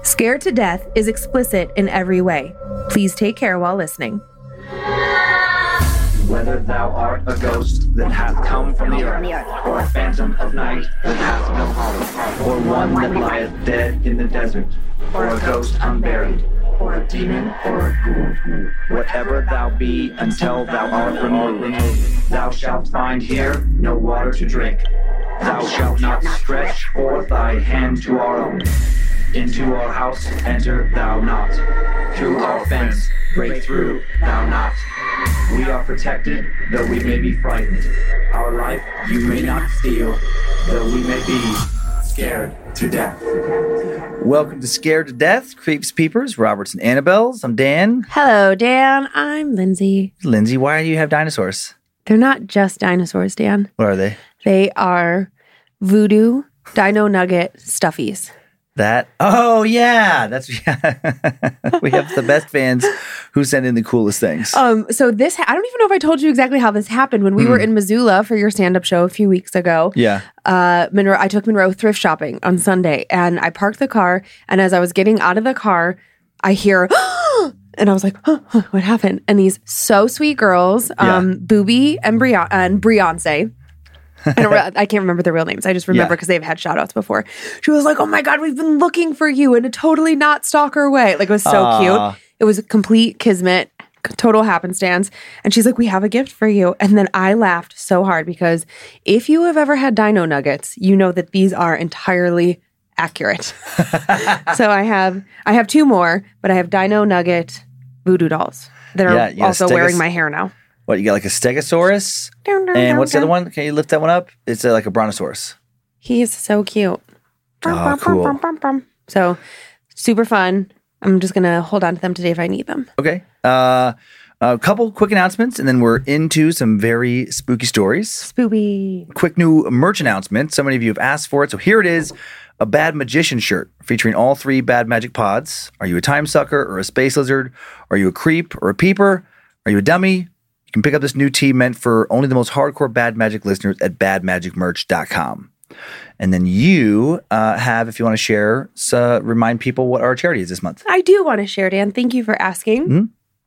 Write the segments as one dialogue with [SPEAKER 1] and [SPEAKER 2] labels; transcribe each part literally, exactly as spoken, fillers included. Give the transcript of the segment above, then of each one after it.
[SPEAKER 1] Scared to Death is explicit in every way. Please take care while listening.
[SPEAKER 2] Whether thou art a ghost that hath come from the earth, or a phantom of night that hath no hollow, or one that lieth dead in the desert, or a ghost unburied, or a demon, or a ghoul, whatever thou be until thou art removed, thou shalt find here no water to drink. Thou shalt not stretch forth thy hand to our own. Into our house enter thou not. Through our fence break through thou not. We are protected, though we may be frightened. Our life you may not steal, though we may be scared to death.
[SPEAKER 3] Welcome to Scared to Death, Creeps, Peepers, Roberts, and Annabelles. I'm Dan.
[SPEAKER 1] Hello, Dan. I'm Lindsay.
[SPEAKER 3] Lindsay, why do you have dinosaurs?
[SPEAKER 1] They're not just dinosaurs, Dan.
[SPEAKER 3] What are they?
[SPEAKER 1] They are voodoo dino nugget stuffies.
[SPEAKER 3] That, oh yeah, that's, yeah. We have the best fans who send in the coolest things.
[SPEAKER 1] Um, so this, I don't even know if I told you exactly how this happened. When we mm. were in Missoula for your stand-up show a few weeks ago,
[SPEAKER 3] yeah,
[SPEAKER 1] uh, Monroe, I took Monroe thrift shopping on Sunday, and I parked the car, and as I was getting out of the car, I hear, and I was like, huh, huh, what happened? And these so sweet girls, um, yeah. Booby and, Bri- and Beyonce, I don't. Re- I can't remember their real names. I just remember because yeah. they've had shout outs before. She was like, "Oh my God, we've been looking for you in a totally not stalker way." Like, it was so Aww. cute. It was a complete kismet, total happenstance. And she's like, "We have a gift for you." And then I laughed so hard because if you have ever had dino nuggets, you know that these are entirely accurate. So I have I have two more, but I have dino nugget voodoo dolls that are yeah, also wearing my hair now.
[SPEAKER 3] What, you got like a stegosaurus? Dun, dun, and what's dun, the other one? Can you lift that one up? It's uh, like a brontosaurus.
[SPEAKER 1] He is so cute.
[SPEAKER 3] Oh, cool.
[SPEAKER 1] So, super fun. I'm just going to hold on to them today if I need them.
[SPEAKER 3] Okay. Uh, a couple quick announcements, and then we're into some very spooky stories.
[SPEAKER 1] Spooky.
[SPEAKER 3] Quick new merch announcement. So many of you have asked for it. So here it is. A Bad Magician shirt featuring all three Bad Magic pods. Are you a time sucker or a space lizard? Are you a creep or a peeper? Are you a dummy? You can pick up this new tee meant for only the most hardcore Bad Magic listeners at bad magic merch dot com. And then you uh, have, if you want to share, uh, remind people what our charity is this month.
[SPEAKER 1] I do want to share, Dan. Thank you for asking.
[SPEAKER 3] Mm-hmm.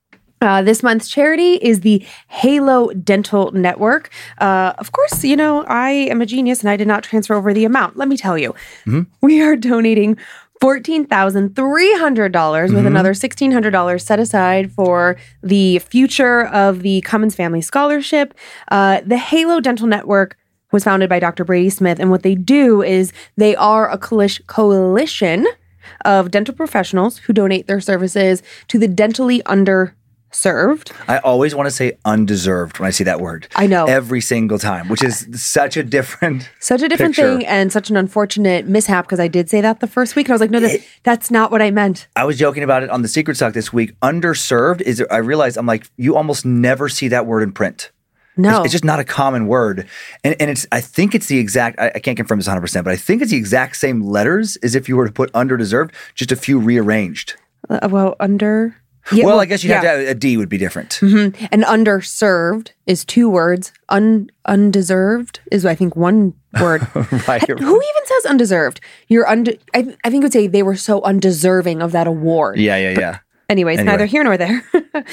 [SPEAKER 1] Uh, this month's charity is the Halo Dental Network. Uh, of course, you know, I am a genius and I did not transfer over the amount. Let me tell you,
[SPEAKER 3] mm-hmm.
[SPEAKER 1] we are donating fourteen thousand three hundred dollars with mm-hmm. another sixteen hundred dollars set aside for the future of the Cummins Family Scholarship. Uh, the Halo Dental Network was founded by Doctor Brady Smith, and what they do is they are a coalition of dental professionals who donate their services to the dentally under served.
[SPEAKER 3] I always want to say undeserved when I see that word.
[SPEAKER 1] I know.
[SPEAKER 3] Every single time, which is such a different
[SPEAKER 1] Such a different
[SPEAKER 3] picture.
[SPEAKER 1] thing and such an unfortunate mishap because I did say that the first week. And I was like, no, that, it, that's not what I meant.
[SPEAKER 3] I was joking about it on the Secret Sock this week. Underserved is, I realized, I'm like, you almost never see that word in print.
[SPEAKER 1] No.
[SPEAKER 3] It's, it's just not a common word. And and it's, I think it's the exact, I, I can't confirm this one hundred percent, but I think it's the exact same letters as if you were to put underdeserved, just a few rearranged.
[SPEAKER 1] Uh, well, under...
[SPEAKER 3] Yeah, well, well, I guess you'd yeah. have to, a D would be different.
[SPEAKER 1] Mm-hmm. And underserved is two words. Un undeserved is, I think, one word.
[SPEAKER 3] Right.
[SPEAKER 1] Who even says undeserved? You're unde- I, I think it would say they were so undeserving of that award.
[SPEAKER 3] Yeah, yeah, yeah.
[SPEAKER 1] Anyways, anyway. Neither here nor there.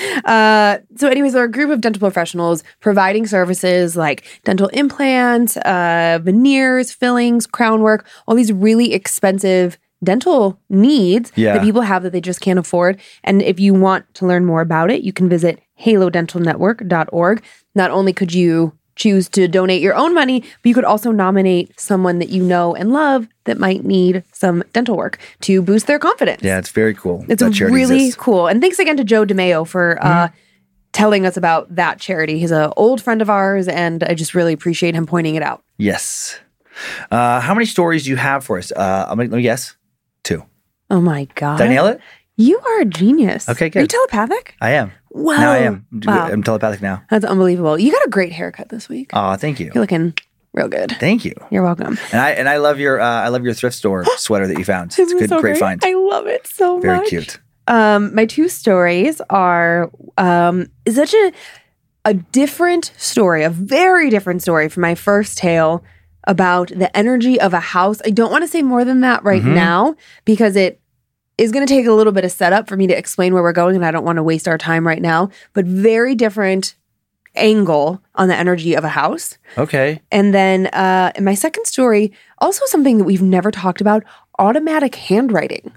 [SPEAKER 1] uh, so anyways, there are a group of dental professionals providing services like dental implants, uh, veneers, fillings, crown work, all these really expensive dental needs
[SPEAKER 3] yeah.
[SPEAKER 1] that people have that they just can't afford. And if you want to learn more about it, you can visit halo dental network dot org. Not only could you choose to donate your own money, but you could also nominate someone that you know and love that might need some dental work to boost their confidence.
[SPEAKER 3] Yeah, it's very cool.
[SPEAKER 1] It's really exists. cool. And thanks again to Joe DeMeo for mm-hmm. uh, telling us about that charity. He's an old friend of ours, and I just really appreciate him pointing it out.
[SPEAKER 3] Yes. Uh, how many stories do you have for us? Uh, I'm gonna, let me guess. Two.
[SPEAKER 1] Oh my God.
[SPEAKER 3] Did I nail it?
[SPEAKER 1] You are a genius.
[SPEAKER 3] Okay, good.
[SPEAKER 1] Are you telepathic?
[SPEAKER 3] I am.
[SPEAKER 1] Wow.
[SPEAKER 3] Now I am.
[SPEAKER 1] Wow.
[SPEAKER 3] I'm telepathic now.
[SPEAKER 1] That's unbelievable. You got a great haircut this week.
[SPEAKER 3] Oh, thank you.
[SPEAKER 1] You're looking real good.
[SPEAKER 3] Thank you.
[SPEAKER 1] You're welcome.
[SPEAKER 3] And I and I love your uh, I love your thrift store sweater that you found. It's a good,
[SPEAKER 1] so
[SPEAKER 3] great,
[SPEAKER 1] great
[SPEAKER 3] find.
[SPEAKER 1] I love it so
[SPEAKER 3] Very
[SPEAKER 1] much.
[SPEAKER 3] Very cute.
[SPEAKER 1] Um, my two stories are um, such a a different story, a very different story from my first tale about the energy of a house. I don't want to say more than that right mm-hmm. now because it is going to take a little bit of setup for me to explain where we're going, and I don't want to waste our time right now, but very different angle on the energy of a house.
[SPEAKER 3] Okay.
[SPEAKER 1] And then uh, in my second story, also something that we've never talked about, automatic handwriting.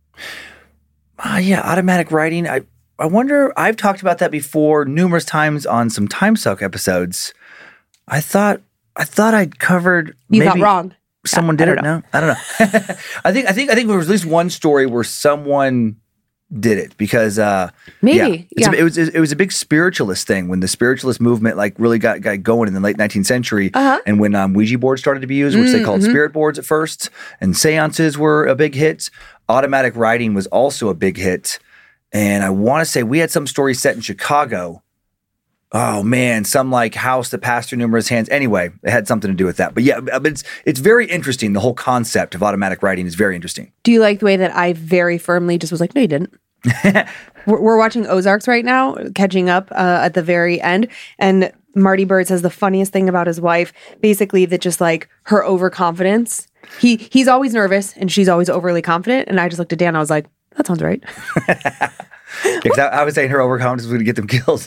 [SPEAKER 3] Uh, yeah, automatic writing. I, I wonder, I've talked about that before numerous times on some Time Suck episodes. I thought I thought I'd covered
[SPEAKER 1] You
[SPEAKER 3] maybe
[SPEAKER 1] got wrong.
[SPEAKER 3] someone
[SPEAKER 1] I
[SPEAKER 3] did
[SPEAKER 1] don't
[SPEAKER 3] it.
[SPEAKER 1] know.
[SPEAKER 3] No, I don't know. I think I think I think there was at least one story where someone did it because uh
[SPEAKER 1] Maybe,
[SPEAKER 3] yeah, It's
[SPEAKER 1] yeah.
[SPEAKER 3] A, it was it was a big spiritualist thing when the spiritualist movement like really got, got going in the late nineteenth century,
[SPEAKER 1] Uh-huh.
[SPEAKER 3] and when um, Ouija boards started to be used, which they called
[SPEAKER 1] Mm-hmm.
[SPEAKER 3] spirit boards at first, and seances were a big hit. Automatic writing was also a big hit, and I want to say we had some story set in Chicago. Oh man, some like house that passed through numerous hands. Anyway, it had something to do with that. But yeah, but it's it's very interesting. The whole concept of automatic writing is very interesting.
[SPEAKER 1] Do you like the way that I very firmly just was like, no, you didn't? we're, we're watching Ozarks right now, catching up uh, at the very end. And Marty Bird says the funniest thing about his wife, basically that just like her overconfidence. He He's always nervous and she's always overly confident. And I just looked at Dan, I was like, that sounds right.
[SPEAKER 3] Because I, I was saying her overconfidence was going to get them killed.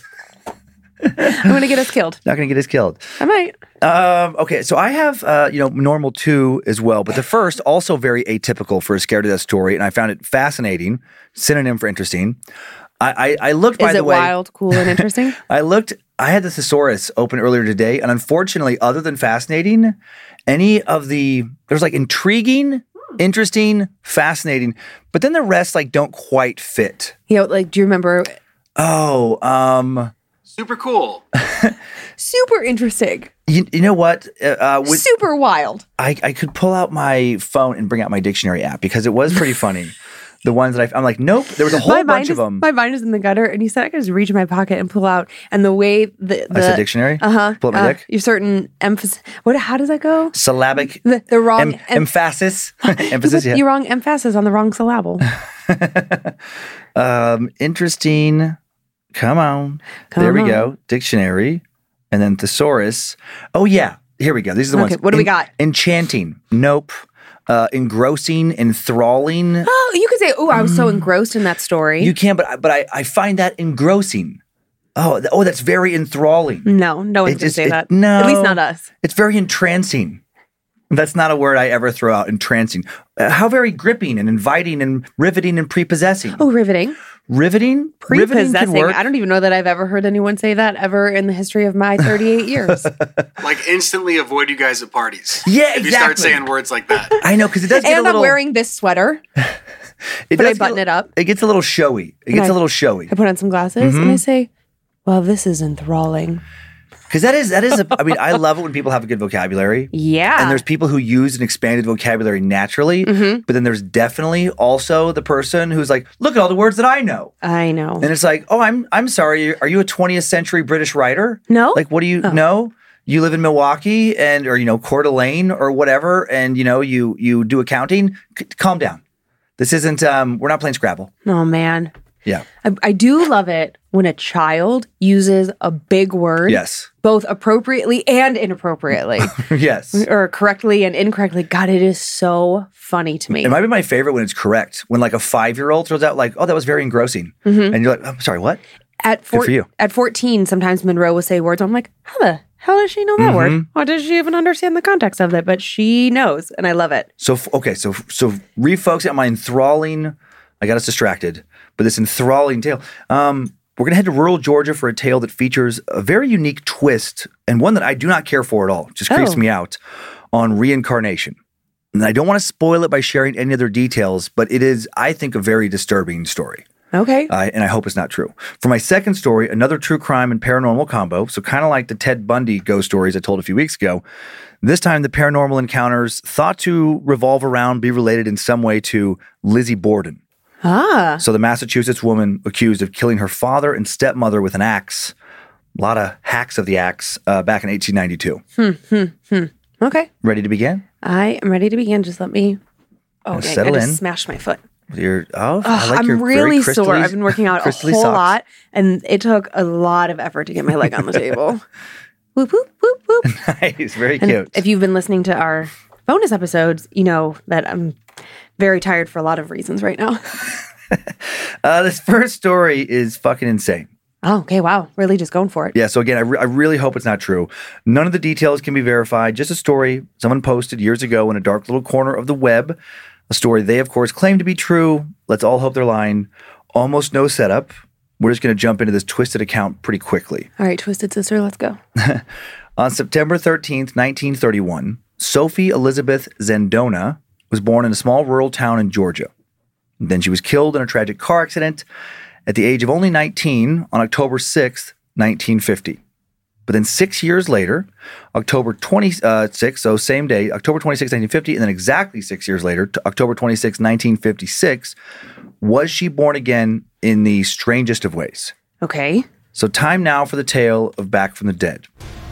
[SPEAKER 1] I'm going to get us killed.
[SPEAKER 3] Not going to get us killed.
[SPEAKER 1] I might.
[SPEAKER 3] Um, okay, so I have, uh, you know, normal two as well, but the first also very atypical for a scared to death story, and I found it fascinating. Synonym for interesting. I, I, I looked, by
[SPEAKER 1] Is
[SPEAKER 3] the
[SPEAKER 1] it
[SPEAKER 3] way.
[SPEAKER 1] wild, cool, and interesting?
[SPEAKER 3] I looked. I had the thesaurus open earlier today, and unfortunately, other than fascinating, any of the there's like intriguing, interesting, fascinating, but then the rest like don't quite fit.
[SPEAKER 1] You know, like, do you remember?
[SPEAKER 3] Oh, um,
[SPEAKER 4] Super cool.
[SPEAKER 1] Super interesting.
[SPEAKER 3] you, you know what? Uh, uh, with,
[SPEAKER 1] Super wild.
[SPEAKER 3] I, I could pull out my phone and bring out my dictionary app because it was pretty funny. The ones that I, I'm like, nope. There was a whole
[SPEAKER 1] my
[SPEAKER 3] bunch
[SPEAKER 1] mind
[SPEAKER 3] of
[SPEAKER 1] is,
[SPEAKER 3] them.
[SPEAKER 1] My mind is in the gutter, and you said I could just reach in my pocket and pull out. And the way the, the
[SPEAKER 3] I said dictionary.
[SPEAKER 1] uh huh,
[SPEAKER 3] Pull up my
[SPEAKER 1] uh,
[SPEAKER 3] dick.
[SPEAKER 1] your certain emphasis. What? How does that go?
[SPEAKER 3] Syllabic.
[SPEAKER 1] The, the wrong
[SPEAKER 3] em-
[SPEAKER 1] em-
[SPEAKER 3] emphasis.
[SPEAKER 1] you
[SPEAKER 3] emphasis.
[SPEAKER 1] put
[SPEAKER 3] Yeah.
[SPEAKER 1] the wrong emphasis on the wrong syllable.
[SPEAKER 3] Um, interesting. Come on.
[SPEAKER 1] Come
[SPEAKER 3] there we
[SPEAKER 1] on.
[SPEAKER 3] go. Dictionary, and then thesaurus. Oh yeah. Here we go. These are the
[SPEAKER 1] Okay,
[SPEAKER 3] ones.
[SPEAKER 1] what do we
[SPEAKER 3] En-
[SPEAKER 1] got?
[SPEAKER 3] Enchanting. Nope. Uh, engrossing. Enthralling.
[SPEAKER 1] Oh, you could say, "Oh, I was so engrossed in that story."
[SPEAKER 3] You can, but I- but I, I find that engrossing. Oh, th- oh, that's very enthralling.
[SPEAKER 1] no, no one's
[SPEAKER 3] It
[SPEAKER 1] gonna
[SPEAKER 3] just-
[SPEAKER 1] say
[SPEAKER 3] it-
[SPEAKER 1] that.
[SPEAKER 3] no.
[SPEAKER 1] at least not us.
[SPEAKER 3] It's very entrancing. That's not a word I ever throw out. Entrancing. Uh, how very gripping and inviting and riveting and prepossessing.
[SPEAKER 1] Oh, riveting,
[SPEAKER 3] Riveting. Riveting can
[SPEAKER 1] prepossessing.
[SPEAKER 3] work.
[SPEAKER 1] I don't even know that I've ever heard anyone say that ever in the history of my thirty-eight years.
[SPEAKER 4] Like instantly avoid you guys at parties.
[SPEAKER 3] Yeah,
[SPEAKER 4] If you start
[SPEAKER 3] exactly.
[SPEAKER 4] saying words like that.
[SPEAKER 3] I know because it does get a
[SPEAKER 1] And
[SPEAKER 3] little.
[SPEAKER 1] I'm wearing this sweater.
[SPEAKER 3] it
[SPEAKER 1] but I
[SPEAKER 3] does get-
[SPEAKER 1] button it up.
[SPEAKER 3] It gets a little showy. It
[SPEAKER 1] And
[SPEAKER 3] gets
[SPEAKER 1] I-
[SPEAKER 3] a little showy
[SPEAKER 1] I put on some glasses
[SPEAKER 3] Mm-hmm.
[SPEAKER 1] and I say, "Well, this is enthralling."
[SPEAKER 3] because that is that is. A, I mean, I love it when people have a good vocabulary.
[SPEAKER 1] Yeah.
[SPEAKER 3] And there's people who use an expanded vocabulary naturally,
[SPEAKER 1] Mm-hmm.
[SPEAKER 3] but then there's definitely also the person who's like, look at all the words that I know.
[SPEAKER 1] I know.
[SPEAKER 3] And it's like, oh, I'm I'm sorry. Are you a twentieth century British writer?
[SPEAKER 1] No.
[SPEAKER 3] Like, what do you
[SPEAKER 1] Oh.
[SPEAKER 3] know? You live in Milwaukee and or you know Coeur d'Alene or whatever, and you know you you do accounting. C- calm down. This isn't. Um, we're not playing Scrabble.
[SPEAKER 1] Oh man.
[SPEAKER 3] Yeah.
[SPEAKER 1] I, I do love it when a child uses a big word,
[SPEAKER 3] Yes.
[SPEAKER 1] both appropriately and inappropriately,
[SPEAKER 3] Yes.
[SPEAKER 1] or correctly and incorrectly. God, it is so funny to me.
[SPEAKER 3] It might be my favorite when it's correct. When like a five year old throws out like, "Oh, that was very engrossing,"
[SPEAKER 1] Mm-hmm.
[SPEAKER 3] and you're like, "I'm sorry, what?"
[SPEAKER 1] At four,
[SPEAKER 3] for you.
[SPEAKER 1] at fourteen, sometimes Monroe will say words. I'm like, how the hell does she know that word?
[SPEAKER 3] Mm-hmm.
[SPEAKER 1] Or does she even understand the context of it? But she knows, and I love it.
[SPEAKER 3] So f- okay, so so refocusing on my enthralling. I got us distracted, but this enthralling tale. Um, we're gonna head to rural Georgia for a tale that features a very unique twist and one that I do not care for at all. It just creeps
[SPEAKER 1] Oh.
[SPEAKER 3] me out on reincarnation. And I don't want to spoil it by sharing any other details, but it is, I think, a very disturbing story.
[SPEAKER 1] Okay.
[SPEAKER 3] Uh, and I hope it's not true. For my second story, another true crime and paranormal combo. So kind of like the Ted Bundy ghost stories I told a few weeks ago. This time, the paranormal encounters thought to revolve around, be related in some way to Lizzie Borden.
[SPEAKER 1] ah.
[SPEAKER 3] So the Massachusetts woman accused of killing her father and stepmother with an axe. A lot of hacks of the axe uh, back in eighteen ninety-two.
[SPEAKER 1] Okay.
[SPEAKER 3] Ready to begin?
[SPEAKER 1] I am ready to begin. Just let me. Oh, dang,
[SPEAKER 3] settle
[SPEAKER 1] I just
[SPEAKER 3] in.
[SPEAKER 1] smashed my foot.
[SPEAKER 3] Your, oh, I
[SPEAKER 1] Ugh,
[SPEAKER 3] like
[SPEAKER 1] I'm
[SPEAKER 3] your
[SPEAKER 1] really
[SPEAKER 3] very
[SPEAKER 1] sore.
[SPEAKER 3] crystally-
[SPEAKER 1] I've been working out a
[SPEAKER 3] crystally
[SPEAKER 1] whole
[SPEAKER 3] socks.
[SPEAKER 1] lot, and it took a lot of effort to get my leg on the table. Whoop, whoop, whoop, whoop.
[SPEAKER 3] Nice, very
[SPEAKER 1] And
[SPEAKER 3] cute.
[SPEAKER 1] if you've been listening to our bonus episodes, you know that I'm very tired for a lot of reasons right now.
[SPEAKER 3] uh, this first story is fucking insane.
[SPEAKER 1] Oh, okay. Wow. Really just going for it.
[SPEAKER 3] Yeah. So again, I, re- I really hope it's not true. None of the details can be verified. Just a story someone posted years ago in a dark little corner of the web. A story they, of course, claim to be true. Let's all hope they're lying. Almost no setup. We're just going to jump into this twisted account pretty quickly.
[SPEAKER 1] All right, Twisted Sister, let's go.
[SPEAKER 3] On September thirteenth, nineteen thirty-one, Sophie Elizabeth Zendona was born in a small rural town in Georgia. Then she was killed in a tragic car accident at the age of only nineteen on October sixth, nineteen fifty. But then six years later, October twenty-sixth, so same day, October twenty-sixth, nineteen fifty, and then exactly six years later, to October twenty-sixth, nineteen fifty-six, was she born again in the strangest of ways.
[SPEAKER 1] Okay.
[SPEAKER 3] So time now for the tale of Back from the Dead.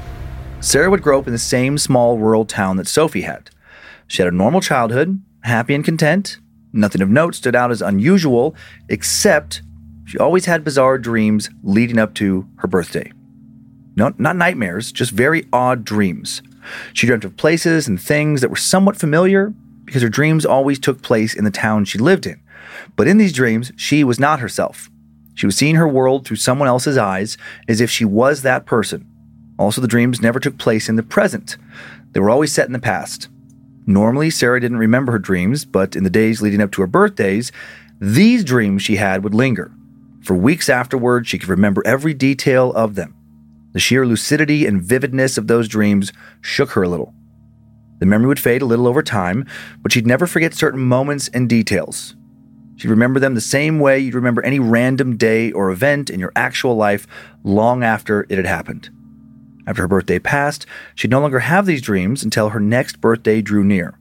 [SPEAKER 3] Sarah would grow up in the same small rural town that Sophie had. She had a normal childhood, happy and content. Nothing of note stood out as unusual, except she always had bizarre dreams leading up to her birthday. No, not nightmares, just very odd dreams. She dreamt of places and things that were somewhat familiar because her dreams always took place in the town she lived in. But in these dreams, she was not herself. She was seeing her world through someone else's eyes as if she was that person. Also, the dreams never took place in the present. They were always set in the past. Normally, Sarah didn't remember her dreams, but in the days leading up to her birthdays, these dreams she had would linger. For weeks afterward, she could remember every detail of them. The sheer lucidity and vividness of those dreams shook her a little. The memory would fade a little over time, but she'd never forget certain moments and details. She'd remember them the same way you'd remember any random day or event in your actual life long after it had happened. After her birthday passed, she'd no longer have these dreams until her next birthday drew near.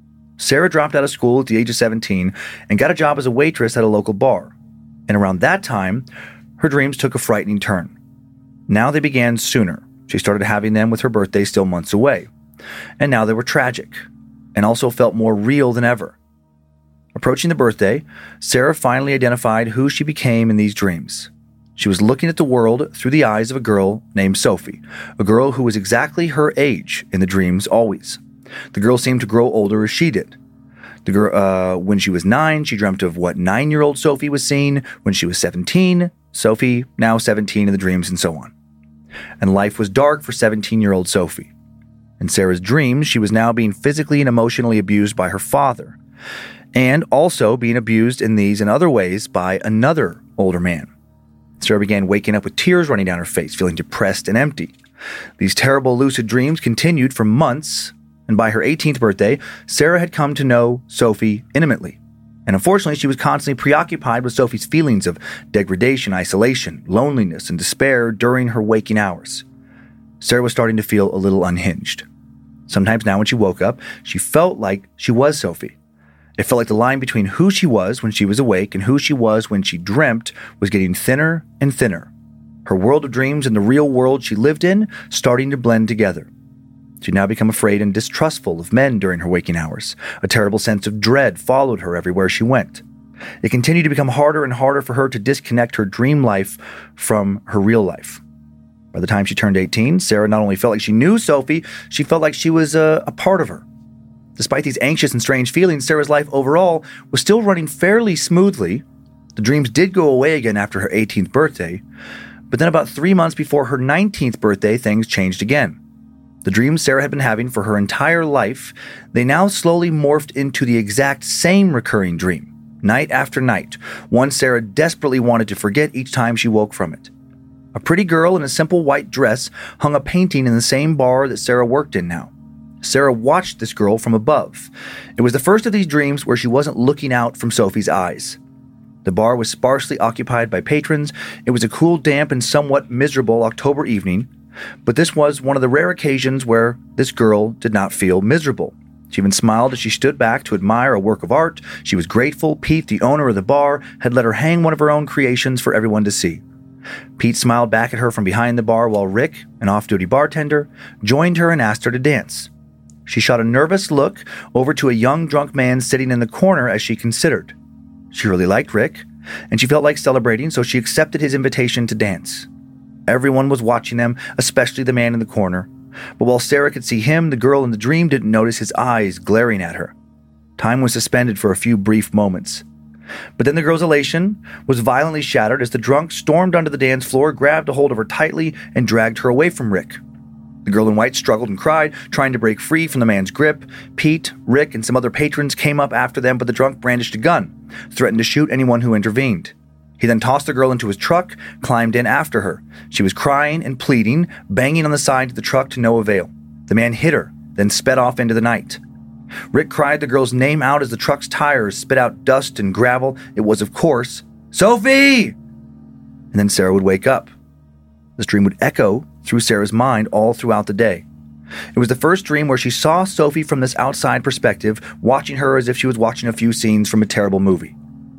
[SPEAKER 3] Sarah dropped out of school at the age of seventeen and got a job as a waitress at a local bar. And around that time, her dreams took a frightening turn. Now they began sooner. She started having them with her birthday still months away. And now they were tragic, and also felt more real than ever. Approaching the birthday, Sarah finally identified who she became in these dreams. She was looking at the world through the eyes of a girl named Sophie, a girl who was exactly her age in the dreams always. The girl seemed to grow older as she did. The girl, uh, when she was nine, she dreamt of what nine-year-old Sophie was seeing. When she was seventeen, Sophie, now seventeen in the dreams, and so on. And life was dark for seventeen-year-old Sophie. In Sarah's dreams, she was now being physically and emotionally abused by her father, and also being abused in these and other ways by another older man. Sarah began waking up with tears running down her face, feeling depressed and empty. These terrible lucid dreams continued for months, and by her eighteenth birthday, Sarah had come to know Sophie intimately. And unfortunately, she was constantly preoccupied with Sophie's feelings of degradation, isolation, loneliness, and despair during her waking hours. Sarah was starting to feel a little unhinged. Sometimes now when she woke up, she felt like she was Sophie. It felt like the line between who she was when she was awake and who she was when she dreamt was getting thinner and thinner. Her world of dreams and the real world she lived in starting to blend together. She'd now become afraid and distrustful of men during her waking hours. A terrible sense of dread followed her everywhere she went. It continued to become harder and harder for her to disconnect her dream life from her real life. By the time she turned eighteen, Sarah not only felt like she knew Sophie, she felt like she was a, a part of her. Despite these anxious and strange feelings, Sarah's life overall was still running fairly smoothly. The dreams did go away again after her eighteenth birthday, but then about three months before her nineteenth birthday, things changed again. The dreams Sarah had been having for her entire life, they now slowly morphed into the exact same recurring dream, night after night, one Sarah desperately wanted to forget each time she woke from it. A pretty girl in a simple white dress hung a painting in the same bar that Sarah worked in now. Sarah watched this girl from above. It was the first of these dreams where she wasn't looking out from Sophie's eyes. The bar was sparsely occupied by patrons. It was a cool, damp, and somewhat miserable October evening, but this was one of the rare occasions where this girl did not feel miserable. She even smiled as she stood back to admire a work of art. She was grateful Pete, the owner of the bar, had let her hang one of her own creations for everyone to see. Pete smiled back at her from behind the bar while Rick, an off-duty bartender, joined her and asked her to dance. She shot a nervous look over to a young drunk man sitting in the corner as she considered. She really liked Rick, and she felt like celebrating, so she accepted his invitation to dance. Everyone was watching them, especially the man in the corner. But while Sarah could see him, the girl in the dream didn't notice his eyes glaring at her. Time was suspended for a few brief moments. But then the girl's elation was violently shattered as the drunk stormed onto the dance floor, grabbed a hold of her tightly, and dragged her away from Rick. The girl in white struggled and cried, trying to break free from the man's grip. Pete, Rick, and some other patrons came up after them, but the drunk brandished a gun, threatened to shoot anyone who intervened. He then tossed the girl into his truck, climbed in after her. She was crying and pleading, banging on the side of the truck to no avail. The man hit her, then sped off into the night. Rick cried the girl's name out as the truck's tires spit out dust and gravel. It was, of course, Sophie! And then Sarah would wake up. This dream would echo through Sarah's mind all throughout the day. It was the first dream where she saw Sophie from this outside perspective, watching her as if she was watching a few scenes from a terrible movie.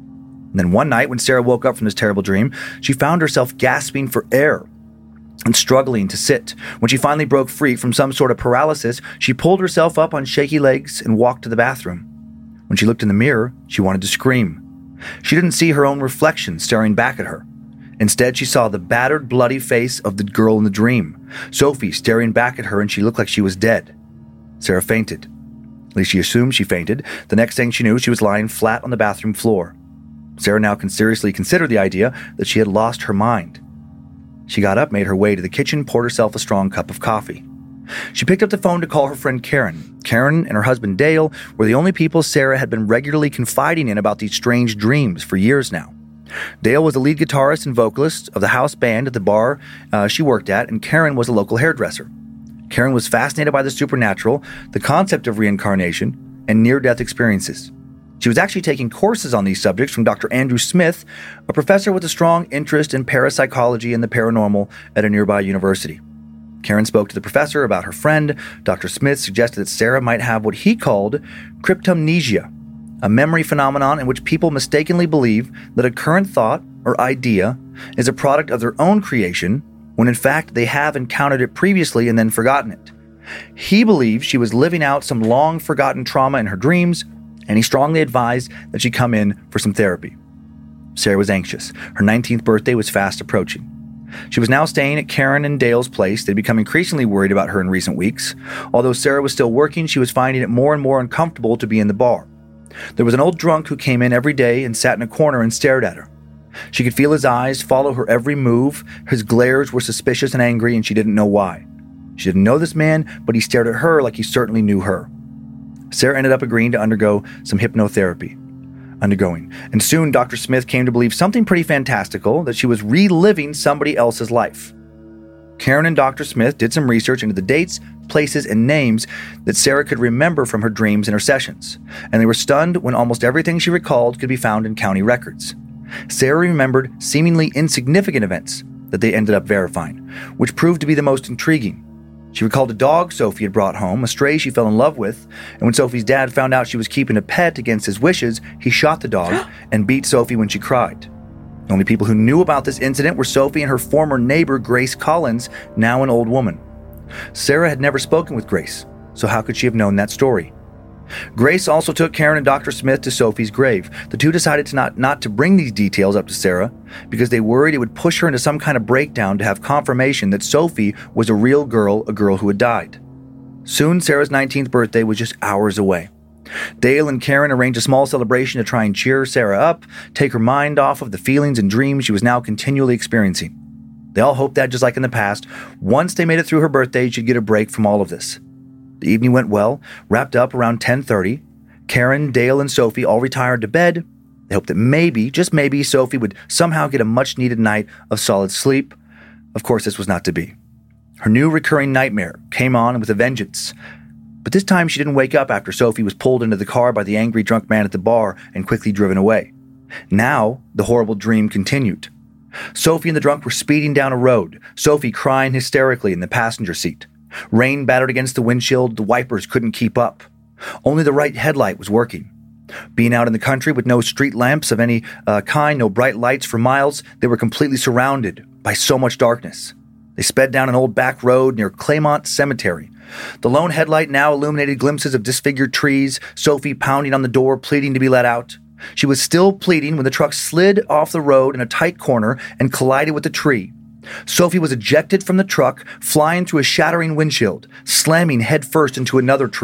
[SPEAKER 3] And then one night, when Sarah woke up from this terrible dream, she found herself gasping for air and struggling to sit. When she finally broke free from some sort of paralysis, she pulled herself up on shaky legs and walked to the bathroom. When she looked in the mirror, she wanted to scream. She didn't see her own reflection staring back at her. Instead, she saw the battered, bloody face of the girl in the dream, Sophie, staring back at her, and she looked like she was dead. Sarah fainted. At least she assumed she fainted. The next thing she knew, she was lying flat on the bathroom floor. Sarah now can seriously consider the idea that she had lost her mind. She got up, made her way to the kitchen, poured herself a strong cup of coffee. She picked up the phone to call her friend Karen. Karen and her husband Dale were the only people Sarah had been regularly confiding in about these strange dreams for years now. Dale was the lead guitarist and vocalist of the house band at the bar uh, she worked at, and Karen was a local hairdresser. Karen was fascinated by the supernatural, the concept of reincarnation, and near-death experiences. She was actually taking courses on these subjects from Doctor Andrew Smith, a professor with a strong interest in parapsychology and the paranormal at a nearby university. Karen spoke to the professor about her friend. Doctor Smith suggested that Sarah might have what he called cryptomnesia, a memory phenomenon in which people mistakenly believe that a current thought or idea is a product of their own creation, when in fact they have encountered it previously and then forgotten it. He believed she was living out some long-forgotten trauma in her dreams, and he strongly advised that she come in for some therapy. Sarah was anxious. Her nineteenth birthday was fast approaching. She was now staying at Karen and Dale's place. They'd become increasingly worried about her in recent weeks. Although Sarah was still working, she was finding it more and more uncomfortable to be in the bar. There was an old drunk who came in every day and sat in a corner and stared at her. She could feel his eyes follow her every move. His glares were suspicious and angry, and she didn't know why. She didn't know this man, but he stared at her like he certainly knew her. Sarah ended up agreeing to undergo some hypnotherapy. Undergoing. And soon Doctor Smith came to believe something pretty fantastical, that she was reliving somebody else's life. Karen and Doctor Smith did some research into the dates, places, and names that Sarah could remember from her dreams and her sessions, and they were stunned when almost everything she recalled could be found in county records. Sarah remembered seemingly insignificant events that they ended up verifying, which proved to be the most intriguing. She recalled a dog Sophie had brought home, a stray she fell in love with, and when Sophie's dad found out she was keeping a pet against his wishes, he shot the dog and beat Sophie when she cried. The only people who knew about this incident were Sophie and her former neighbor, Grace Collins, now an old woman. Sarah had never spoken with Grace, so how could she have known that story? Grace also took Karen and Doctor Smith to Sophie's grave. The two decided to not, not to bring these details up to Sarah because they worried it would push her into some kind of breakdown to have confirmation that Sophie was a real girl, a girl who had died. Soon, Sarah's nineteenth birthday was just hours away. Dale and Karen arranged a small celebration to try and cheer Sarah up, take her mind off of the feelings and dreams she was now continually experiencing. They all hoped that, just like in the past, once they made it through her birthday, she'd get a break from all of this. The evening went well, wrapped up around ten thirty. Karen, Dale, and Sophie all retired to bed. They hoped that maybe, just maybe, Sophie would somehow get a much-needed night of solid sleep. Of course, this was not to be. Her new recurring nightmare came on with a vengeance. But this time she didn't wake up after Sophie was pulled into the car by the angry drunk man at the bar and quickly driven away. Now, the horrible dream continued. Sophie and the drunk were speeding down a road, Sophie crying hysterically in the passenger seat. Rain battered against the windshield, the wipers couldn't keep up. Only the right headlight was working. Being out in the country with no street lamps of any uh, kind, no bright lights for miles, they were completely surrounded by so much darkness. They sped down an old back road near Claymont Cemetery. The lone headlight now illuminated glimpses of disfigured trees, Sophie pounding on the door, pleading to be let out. She was still pleading when the truck slid off the road in a tight corner and collided with a tree. Sophie was ejected from the truck, flying through a shattering windshield, slamming headfirst into another tree.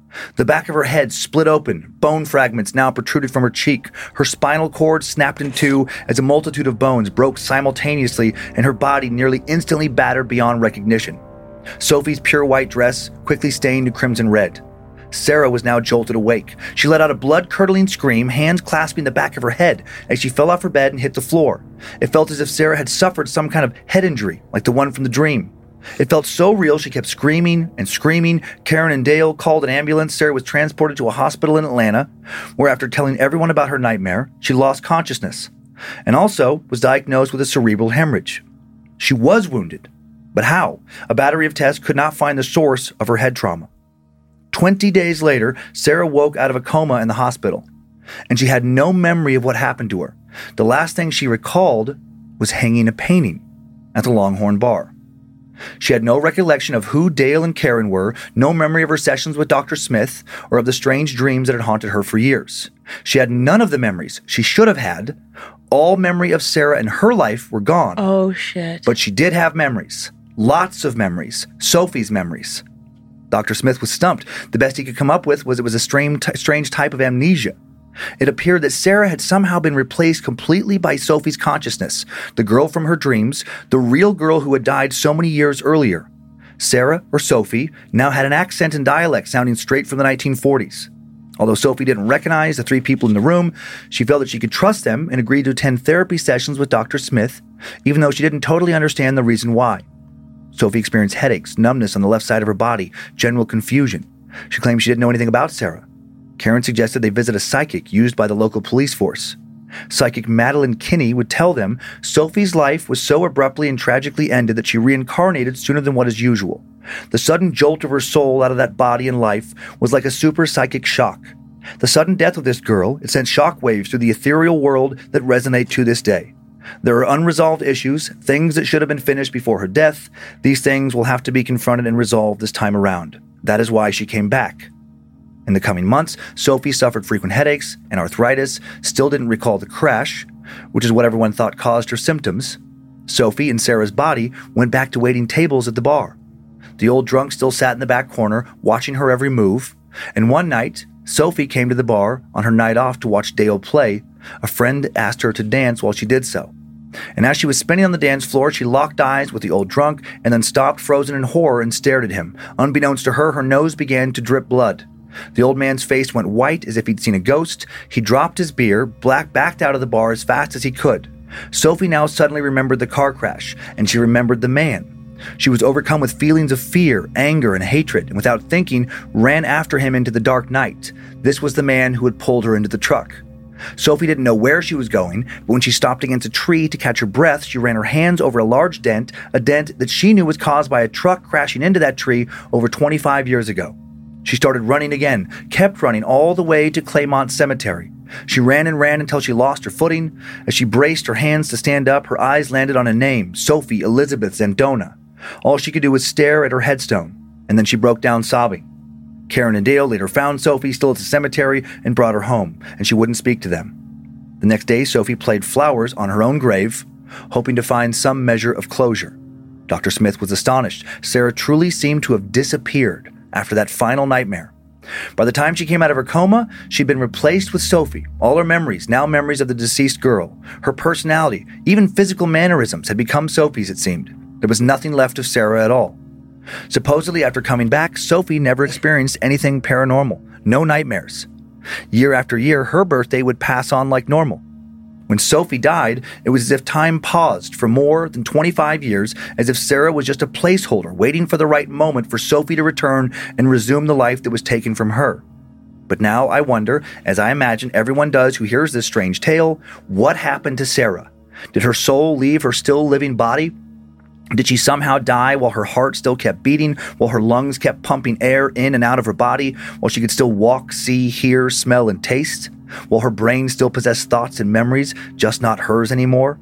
[SPEAKER 3] The back of her head split open, bone fragments now protruded from her cheek. Her spinal cord snapped in two as a multitude of bones broke simultaneously, and her body nearly instantly battered beyond recognition. Sophie's pure white dress quickly stained to crimson red. Sarah was now jolted awake. She let out a blood-curdling scream, hands clasping the back of her head as she fell off her bed and hit the floor. It felt as if Sarah had suffered some kind of head injury, like the one from the dream. It felt so real she kept screaming and screaming. Karen and Dale called an ambulance. Sarah was transported to a hospital in Atlanta, where after telling everyone about her nightmare, she lost consciousness and also was diagnosed with a cerebral hemorrhage. She was wounded, but how? A battery of tests could not find the source of her head trauma. Twenty days later, Sarah woke out of a coma in the hospital, and she had no memory of what happened to her. The last thing she recalled was hanging a painting at the Longhorn Bar. She had no recollection of who Dale and Karen were, no memory of her sessions with Doctor Smith, or of the strange dreams that had haunted her for years. She had none of the memories she should have had. All memory of Sarah and her life were gone.
[SPEAKER 1] Oh, shit.
[SPEAKER 3] But she did have memories. Lots of memories. Sophie's memories. Doctor Smith was stumped. The best he could come up with was it was a strange, strange type of amnesia. It appeared that Sarah had somehow been replaced completely by Sophie's consciousness, the girl from her dreams, the real girl who had died so many years earlier. Sarah, or Sophie, now had an accent and dialect sounding straight from the nineteen forties. Although Sophie didn't recognize the three people in the room, she felt that she could trust them and agreed to attend therapy sessions with Doctor Smith, even though she didn't totally understand the reason why. Sophie experienced headaches, numbness on the left side of her body, general confusion. She claimed she didn't know anything about Sarah. Karen suggested they visit a psychic used by the local police force. Psychic Madeline Kinney would tell them Sophie's life was so abruptly and tragically ended that she reincarnated sooner than what is usual. The sudden jolt of her soul out of that body and life was like a super psychic shock. The sudden death of this girl, it sent shockwaves through the ethereal world that resonate to this day. There are unresolved issues, things that should have been finished before her death. These things will have to be confronted and resolved this time around. That is why she came back. In the coming months, Sophie suffered frequent headaches and arthritis, still didn't recall the crash, which is what everyone thought caused her symptoms. Sophie and Sarah's body went back to waiting tables at the bar. The old drunk still sat in the back corner, watching her every move. And one night, Sophie came to the bar on her night off to watch Dale play. A friend asked her to dance while she did so. And as she was spinning on the dance floor, she locked eyes with the old drunk and then stopped frozen in horror and stared at him. Unbeknownst to her, her nose began to drip blood. The old man's face went white as if he'd seen a ghost. He dropped his beer, Black backed out of the bar as fast as he could. Sophie now suddenly remembered the car crash, and she remembered the man. She was overcome with feelings of fear, anger, and hatred, and without thinking, ran after him into the dark night. This was the man who had pulled her into the truck. Sophie didn't know where she was going, but when she stopped against a tree to catch her breath, she ran her hands over a large dent, a dent that she knew was caused by a truck crashing into that tree over twenty-five years ago. She started running again, kept running all the way to Claymont Cemetery. She ran and ran until she lost her footing. As she braced her hands to stand up, her eyes landed on a name, Sophie Elizabeth Zandona. All she could do was stare at her headstone, and then she broke down sobbing. Karen and Dale later found Sophie still at the cemetery and brought her home, and she wouldn't speak to them. The next day, Sophie played flowers on her own grave, hoping to find some measure of closure. Doctor Smith was astonished. Sarah truly seemed to have disappeared after that final nightmare. By the time she came out of her coma, she'd been replaced with Sophie. All her memories, now memories of the deceased girl. Her personality, even physical mannerisms, had become Sophie's, it seemed. There was nothing left of Sarah at all. Supposedly, after coming back, Sophie never experienced anything paranormal. No nightmares. Year after year, her birthday would pass on like normal. When Sophie died, it was as if time paused for more than twenty-five years, as if Sarah was just a placeholder, waiting for the right moment for Sophie to return and resume the life that was taken from her. But now I wonder, as I imagine everyone does who hears this strange tale, what happened to Sarah? Did her soul leave her still living body? Did she somehow die while her heart still kept beating, while her lungs kept pumping air in and out of her body, while she could still walk, see, hear, smell, and taste? While her brain still possessed thoughts and memories, just not hers anymore?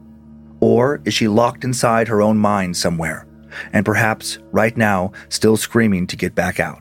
[SPEAKER 3] Or is she locked inside her own mind somewhere, and perhaps, right now, still screaming to get back out?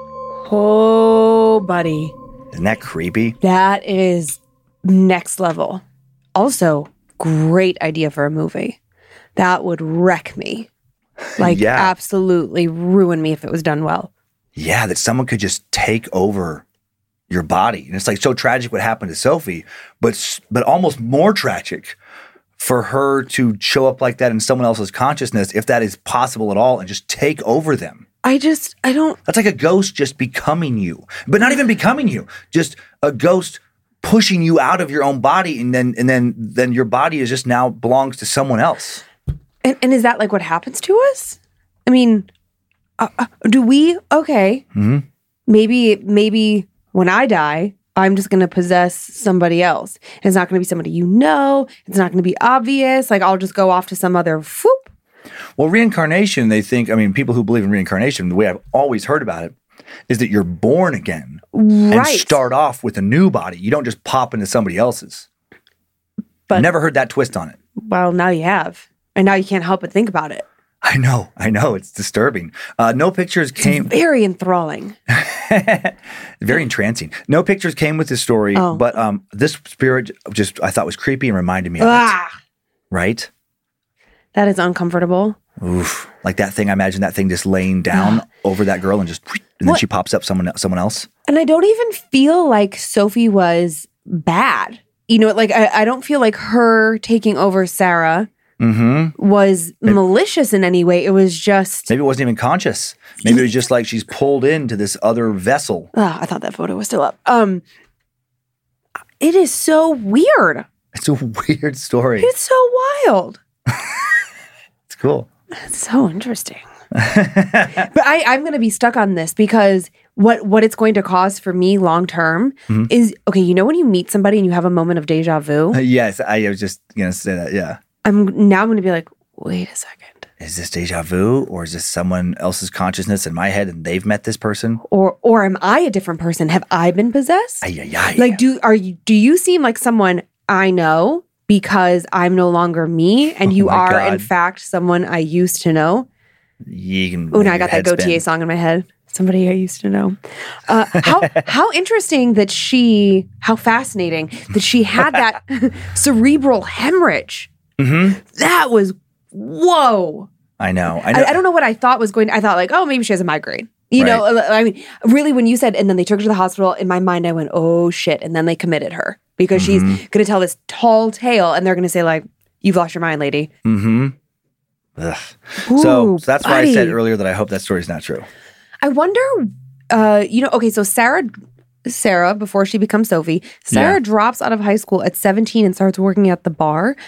[SPEAKER 1] Oh, buddy.
[SPEAKER 3] Isn't that creepy?
[SPEAKER 1] That is next level. Also, great idea for a movie. That would wreck me. Like,
[SPEAKER 3] Yeah.
[SPEAKER 1] absolutely ruin me if it was done well.
[SPEAKER 3] yeah, that someone could just take over your body. And it's like so tragic what happened to Sophie, but s- but almost more tragic for her to show up like that in someone else's consciousness, if that is possible at all, and just take over them.
[SPEAKER 1] I just, I don't,
[SPEAKER 3] That's like a ghost just becoming you, but not even becoming you, just a ghost pushing you out of your own body. And then, and then, then your body is just now belongs to someone else.
[SPEAKER 1] and, and is that like what happens to us? I mean, uh, uh, do we, okay,
[SPEAKER 3] Mm-hmm.
[SPEAKER 1] maybe, maybe when I die, I'm just going to possess somebody else. It's not going to be somebody you know. It's not going to be obvious. Like I'll just go off to some other whoop.
[SPEAKER 3] Well, reincarnation, they think, I mean, people who believe in reincarnation, the way I've always heard about it is that you're born again and
[SPEAKER 1] Right.
[SPEAKER 3] start off with a new body. You don't just pop into somebody else's.
[SPEAKER 1] But-
[SPEAKER 3] Never heard that twist on it.
[SPEAKER 1] Well, now you have. And now you can't help but think about it.
[SPEAKER 3] I know, I know. It's disturbing. Uh, no pictures came.
[SPEAKER 1] Very enthralling.
[SPEAKER 3] Very entrancing. No pictures came with this story,
[SPEAKER 1] Oh.
[SPEAKER 3] but um, this spirit just I thought was creepy and reminded me of it.
[SPEAKER 1] Ah,
[SPEAKER 3] Right?
[SPEAKER 1] that is uncomfortable.
[SPEAKER 3] Oof. Like that thing, I imagine that thing just laying down over that girl and just, and then
[SPEAKER 1] What?
[SPEAKER 3] she pops up someone someone else.
[SPEAKER 1] And I don't even feel like Sophie was bad. You know, like I, I don't feel like her taking over Sarah
[SPEAKER 3] Mm-hmm.
[SPEAKER 1] was malicious in any way. It was just,
[SPEAKER 3] Maybe it wasn't even conscious. Maybe it was just like she's pulled into this other vessel.
[SPEAKER 1] ah, I thought that photo was still up. Um, it is so weird.
[SPEAKER 3] It's a weird story.
[SPEAKER 1] It's so wild.
[SPEAKER 3] It's cool.
[SPEAKER 1] It's so interesting. But I, I'm going to be stuck on this because what what it's going to cause for me long term
[SPEAKER 3] Mm-hmm.
[SPEAKER 1] is, okay, you know when you meet somebody and you have a moment of deja vu?
[SPEAKER 3] Yes, I was just going to say that. Yeah.
[SPEAKER 1] I'm now I'm going to be like, wait a second.
[SPEAKER 3] Is this deja vu or is this someone else's consciousness in my head and they've met this person?
[SPEAKER 1] Or or am I a different person? Have I been possessed?
[SPEAKER 3] Ay, ay, ay.
[SPEAKER 1] Like, do are you do you seem like someone I know because I'm no longer me and you
[SPEAKER 3] Oh my
[SPEAKER 1] are in
[SPEAKER 3] God.
[SPEAKER 1] fact someone I used to know?
[SPEAKER 3] You can
[SPEAKER 1] Oh,
[SPEAKER 3] make
[SPEAKER 1] now I
[SPEAKER 3] your
[SPEAKER 1] got that
[SPEAKER 3] head
[SPEAKER 1] Gautier
[SPEAKER 3] spin.
[SPEAKER 1] song in my head. Somebody I used to know. Uh, how how interesting that she, how fascinating that she had that cerebral hemorrhage.
[SPEAKER 3] Mm-hmm.
[SPEAKER 1] That was, whoa.
[SPEAKER 3] I know. I know.
[SPEAKER 1] I, I don't know what I thought was going, I thought like, oh, maybe she has a migraine. You know, I mean, really, when you said, and then they took her to the hospital, in my mind, I went, oh shit. And then they committed her because she's
[SPEAKER 3] Mm-hmm.
[SPEAKER 1] going to tell this tall tale and they're going to say, like, you've lost your mind, lady.
[SPEAKER 3] Mm-hmm. Ugh.
[SPEAKER 1] Ooh,
[SPEAKER 3] so, so that's why I said
[SPEAKER 1] buddy.
[SPEAKER 3] earlier that I hope that story's not true.
[SPEAKER 1] I wonder, uh, you know, okay, so Sarah, Sarah, before she becomes Sophie, Sarah
[SPEAKER 3] Yeah.
[SPEAKER 1] drops out of high school at seventeen and starts working at the bar.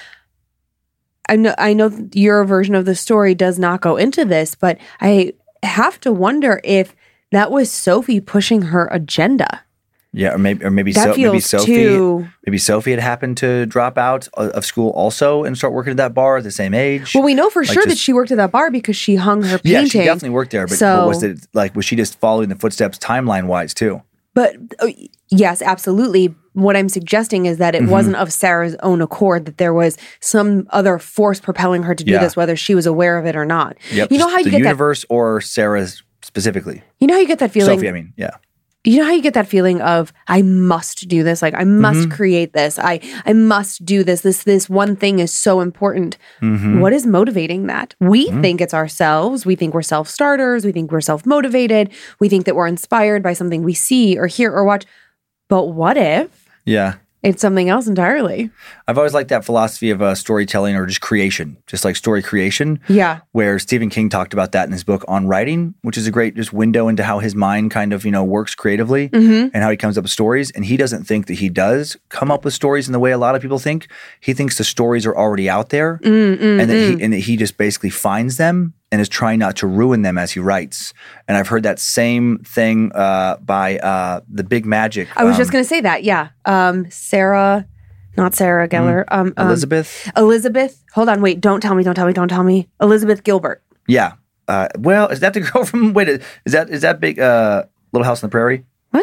[SPEAKER 1] I know, I know your version of the story does not go into this, but I have to wonder if that was Sophie pushing her agenda.
[SPEAKER 3] Yeah, or maybe or maybe
[SPEAKER 1] That
[SPEAKER 3] so, maybe
[SPEAKER 1] feels
[SPEAKER 3] Sophie
[SPEAKER 1] too-
[SPEAKER 3] maybe Sophie had happened to drop out o- of school also and start working at that bar at the same age.
[SPEAKER 1] Well, we know for
[SPEAKER 3] Like
[SPEAKER 1] sure that
[SPEAKER 3] just-
[SPEAKER 1] she worked at that bar because she hung her painting.
[SPEAKER 3] yeah, she definitely worked there. But,
[SPEAKER 1] So-
[SPEAKER 3] but was it like was she just following the footsteps timeline wise too?
[SPEAKER 1] But uh, yes, absolutely. What I'm suggesting is that it
[SPEAKER 3] Mm-hmm.
[SPEAKER 1] wasn't of Sarah's own accord, that there was some other force propelling her to do
[SPEAKER 3] Yeah.
[SPEAKER 1] this, whether she was aware of it or not.
[SPEAKER 3] Yep.
[SPEAKER 1] You know
[SPEAKER 3] just
[SPEAKER 1] how you
[SPEAKER 3] the
[SPEAKER 1] get
[SPEAKER 3] universe or Sarah's specifically?
[SPEAKER 1] that. You know how you get that feeling.
[SPEAKER 3] Sophie, I mean, yeah.
[SPEAKER 1] You know how you get that feeling of I must do this, like I must
[SPEAKER 3] Mm-hmm.
[SPEAKER 1] create this, I I must do this. This this one thing is so important.
[SPEAKER 3] Mm-hmm.
[SPEAKER 1] What is motivating that? We think it's ourselves. We think we're self starters. We think we're self motivated. We think that we're inspired by something we see or hear or watch. But what if
[SPEAKER 3] Yeah.
[SPEAKER 1] it's something else entirely?
[SPEAKER 3] I've always liked that philosophy of uh, storytelling or just creation, just like story creation.
[SPEAKER 1] Yeah.
[SPEAKER 3] Where Stephen King talked about that in his book On Writing, which is a great just window into how his mind kind of, you know, works creatively
[SPEAKER 1] Mm-hmm.
[SPEAKER 3] and how he comes up with stories. And he doesn't think that he does come up with stories in the way a lot of people think. He thinks the stories are already out there
[SPEAKER 1] Mm,
[SPEAKER 3] and that he and that he just basically finds them and is trying not to ruin them as he writes. And I've heard that same thing uh, by uh, the Big Magic.
[SPEAKER 1] I was just
[SPEAKER 3] um,
[SPEAKER 1] going to say that. Yeah. Um, Sarah, not Sarah Geller. Um, um,
[SPEAKER 3] Elizabeth.
[SPEAKER 1] Elizabeth. Hold on. Wait. Don't tell me. Don't tell me. Don't tell me. Elizabeth Gilbert.
[SPEAKER 3] Yeah. Uh, well, is that the girl from? Wait, is that is that big uh, Little House on the Prairie?
[SPEAKER 1] What?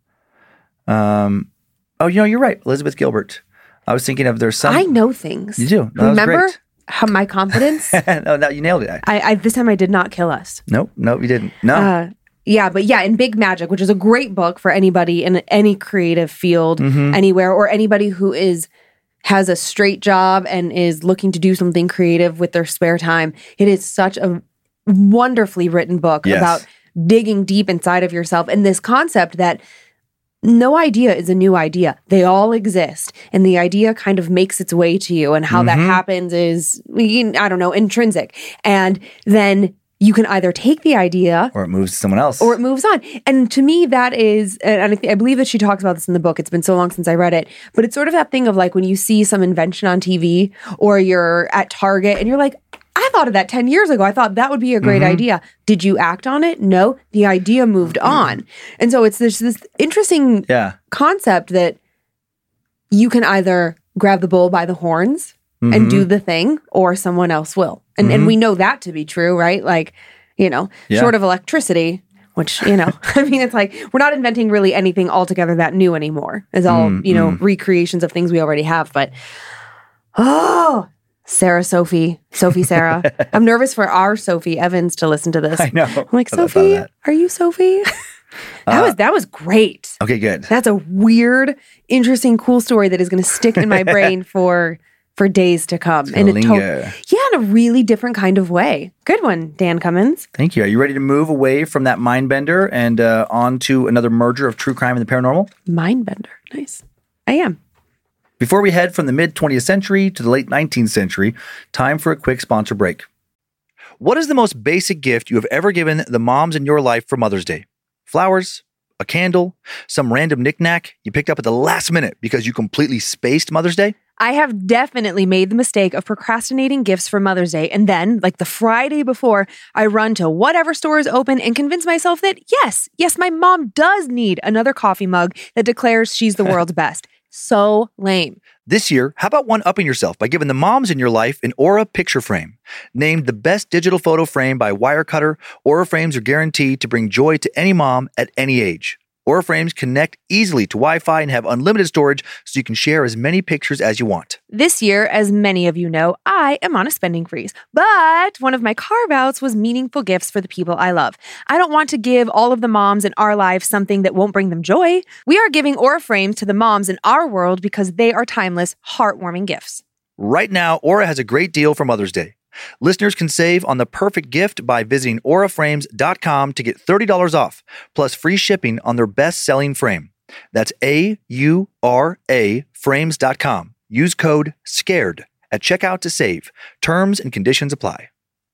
[SPEAKER 3] Um. Oh, you know, you're right, Elizabeth Gilbert. I was thinking of their son.
[SPEAKER 1] I know things.
[SPEAKER 3] You do. No, that was
[SPEAKER 1] Remember
[SPEAKER 3] great.
[SPEAKER 1] how my confidence?
[SPEAKER 3] no, no, you nailed it.
[SPEAKER 1] I, I this time I did not kill us.
[SPEAKER 3] Nope, nope, you didn't. No.
[SPEAKER 1] Uh, yeah, but yeah, in Big Magic, which is a great book for anybody in any creative field,
[SPEAKER 3] Mm-hmm.
[SPEAKER 1] anywhere, or anybody who is has a straight job and is looking to do something creative with their spare time. It is such a wonderfully written book
[SPEAKER 3] Yes.
[SPEAKER 1] about digging deep inside of yourself. And this concept that no idea is a new idea. They all exist. And the idea kind of makes its way to you. And how mm-hmm. that happens is, I don't know, intrinsic. And then you can either take the idea
[SPEAKER 3] or it moves to someone else
[SPEAKER 1] or it moves on. And to me, that is, and I, th- I believe that she talks about this in the book. It's been so long since I read it, but it's sort of that thing of like when you see some invention on T V or you're at Target and you're like, I thought of that ten years ago. I thought that would be a great mm-hmm. idea. Did you act on it? No, the idea moved on. And so it's this, this interesting
[SPEAKER 3] yeah.
[SPEAKER 1] concept that you can either grab the bull by the horns mm-hmm. and do the thing, or someone else will. And mm-hmm. and we know that to be true, right? Like, you know, yeah. short of electricity, which, you know, I mean, it's like, we're not inventing really anything altogether that new anymore. It's all, mm-hmm. you know, recreations of things we already have. But, oh, Sarah, Sophie, Sophie, Sarah. I'm nervous for our Sophie Evans to listen to this.
[SPEAKER 3] I know.
[SPEAKER 1] I'm like, Sophie, are you Sophie? that uh, was that was great.
[SPEAKER 3] Okay, good.
[SPEAKER 1] That's a weird, interesting, cool story that is going to stick in my brain for for days to come. In a to- yeah, in a really different kind of way. Good one, Dan Cummins.
[SPEAKER 3] Thank you. Are you ready to move away from that mind bender and uh, on to another merger of true crime and the paranormal?
[SPEAKER 1] Mind bender. Nice. I am.
[SPEAKER 3] Before we head from the mid-twentieth century to the late nineteenth century, time for a quick sponsor break. What is the most basic gift you have ever given the moms in your life for Mother's Day? Flowers? A candle? Some random knickknack you picked up at the last minute because you completely spaced Mother's Day?
[SPEAKER 1] I have definitely made the mistake of procrastinating gifts for Mother's Day. And then, like the Friday before, I run to whatever store is open and convince myself that, yes, yes, my mom does need another coffee mug that declares she's the world's best. So lame.
[SPEAKER 3] This year, how about one-upping yourself by giving the moms in your life an Aura picture frame? Named the best digital photo frame by Wirecutter, Aura frames are guaranteed to bring joy to any mom at any age. Aura frames connect easily to Wi-Fi and have unlimited storage so you can share as many pictures as you want.
[SPEAKER 1] This year, as many of you know, I am on a spending freeze. But one of my carve-outs was meaningful gifts for the people I love. I don't want to give all of the moms in our lives something that won't bring them joy. We are giving Aura frames to the moms in our world because they are timeless, heartwarming gifts.
[SPEAKER 3] Right now, Aura has a great deal for Mother's Day. Listeners can save on the perfect gift by visiting aura frames dot com to get thirty dollars off, plus free shipping on their best-selling frame. That's A U R A frames dot com. Use code SCARED at checkout to save. Terms and conditions apply.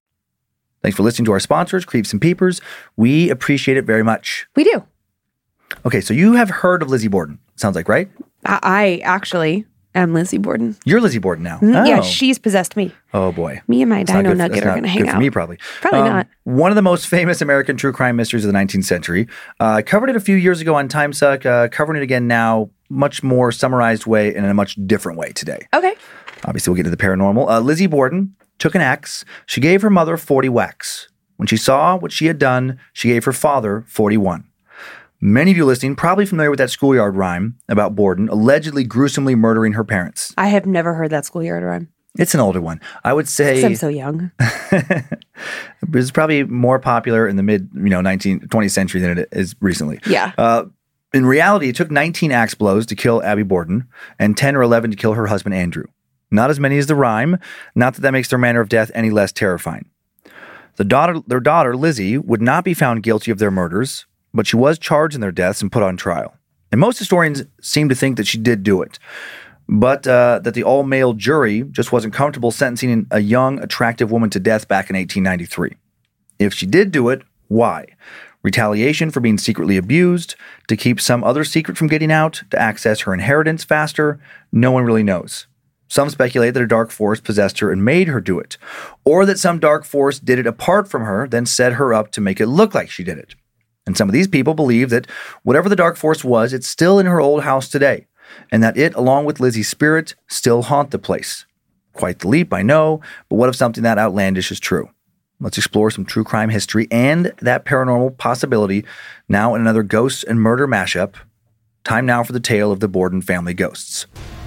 [SPEAKER 3] Thanks for listening to our sponsors, Creeps and Peepers. We appreciate it very much.
[SPEAKER 1] We do.
[SPEAKER 3] Okay, so you have heard of Lizzie Borden, sounds like, right?
[SPEAKER 1] I, I actually... I'm Lizzie Borden.
[SPEAKER 3] You're Lizzie Borden now.
[SPEAKER 1] Mm-hmm.
[SPEAKER 3] Oh.
[SPEAKER 1] Yeah, she's possessed me.
[SPEAKER 3] Oh, boy.
[SPEAKER 1] Me and my Dino Nugget are going to hang
[SPEAKER 3] good
[SPEAKER 1] out.
[SPEAKER 3] For me, probably.
[SPEAKER 1] Probably um, not.
[SPEAKER 3] One of the most famous American true crime mysteries of the nineteenth century. Uh, I covered it a few years ago on TimeSuck. Uh, covering it again now, much more summarized way and in a much different way today.
[SPEAKER 1] Okay.
[SPEAKER 3] Obviously, we'll get to the paranormal. Uh, Lizzie Borden took an axe. She gave her mother forty whacks. When she saw what she had done, she gave her father forty-one. Many of you listening probably familiar with that schoolyard rhyme about Borden allegedly gruesomely murdering her parents.
[SPEAKER 1] I have never heard that schoolyard rhyme.
[SPEAKER 3] It's an older one. I would say...
[SPEAKER 1] I'm so young.
[SPEAKER 3] It was probably more popular in the mid, you know, nineteenth, twentieth century than it is recently.
[SPEAKER 1] Yeah.
[SPEAKER 3] Uh, in reality, it took nineteen axe blows to kill Abby Borden and ten or eleven to kill her husband, Andrew. Not as many as the rhyme. Not that that makes their manner of death any less terrifying. The daughter, their daughter, Lizzie, would not be found guilty of their murders, but she was charged in their deaths and put on trial. And most historians seem to think that she did do it, but uh, that the all-male jury just wasn't comfortable sentencing a young, attractive woman to death back in eighteen ninety-three. If she did do it, why? Retaliation for being secretly abused, to keep some other secret from getting out, to access her inheritance faster? No one really knows. Some speculate that a dark force possessed her and made her do it, or that some dark force did it apart from her, then set her up to make it look like she did it. And some of these people believe that whatever the dark force was, it's still in her old house today, and that it, along with Lizzie's spirit, still haunt the place. Quite the leap, I know, but what if something that outlandish is true? Let's explore some true crime history and that paranormal possibility now in another ghosts and murder mashup. Time now for the tale of the Borden family ghosts.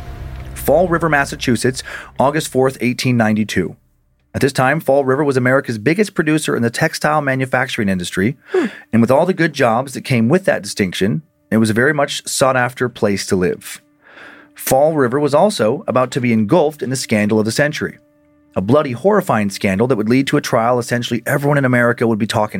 [SPEAKER 3] Fall River, Massachusetts, August fourth, eighteen ninety-two. At this time, Fall River was America's biggest producer in the textile manufacturing industry, hmm. and with all the good jobs that came with that distinction, it was a very much sought-after place to live. Fall River was also about to be engulfed in the scandal of the century, a bloody, horrifying scandal that would lead to a trial essentially everyone in America would be talking about.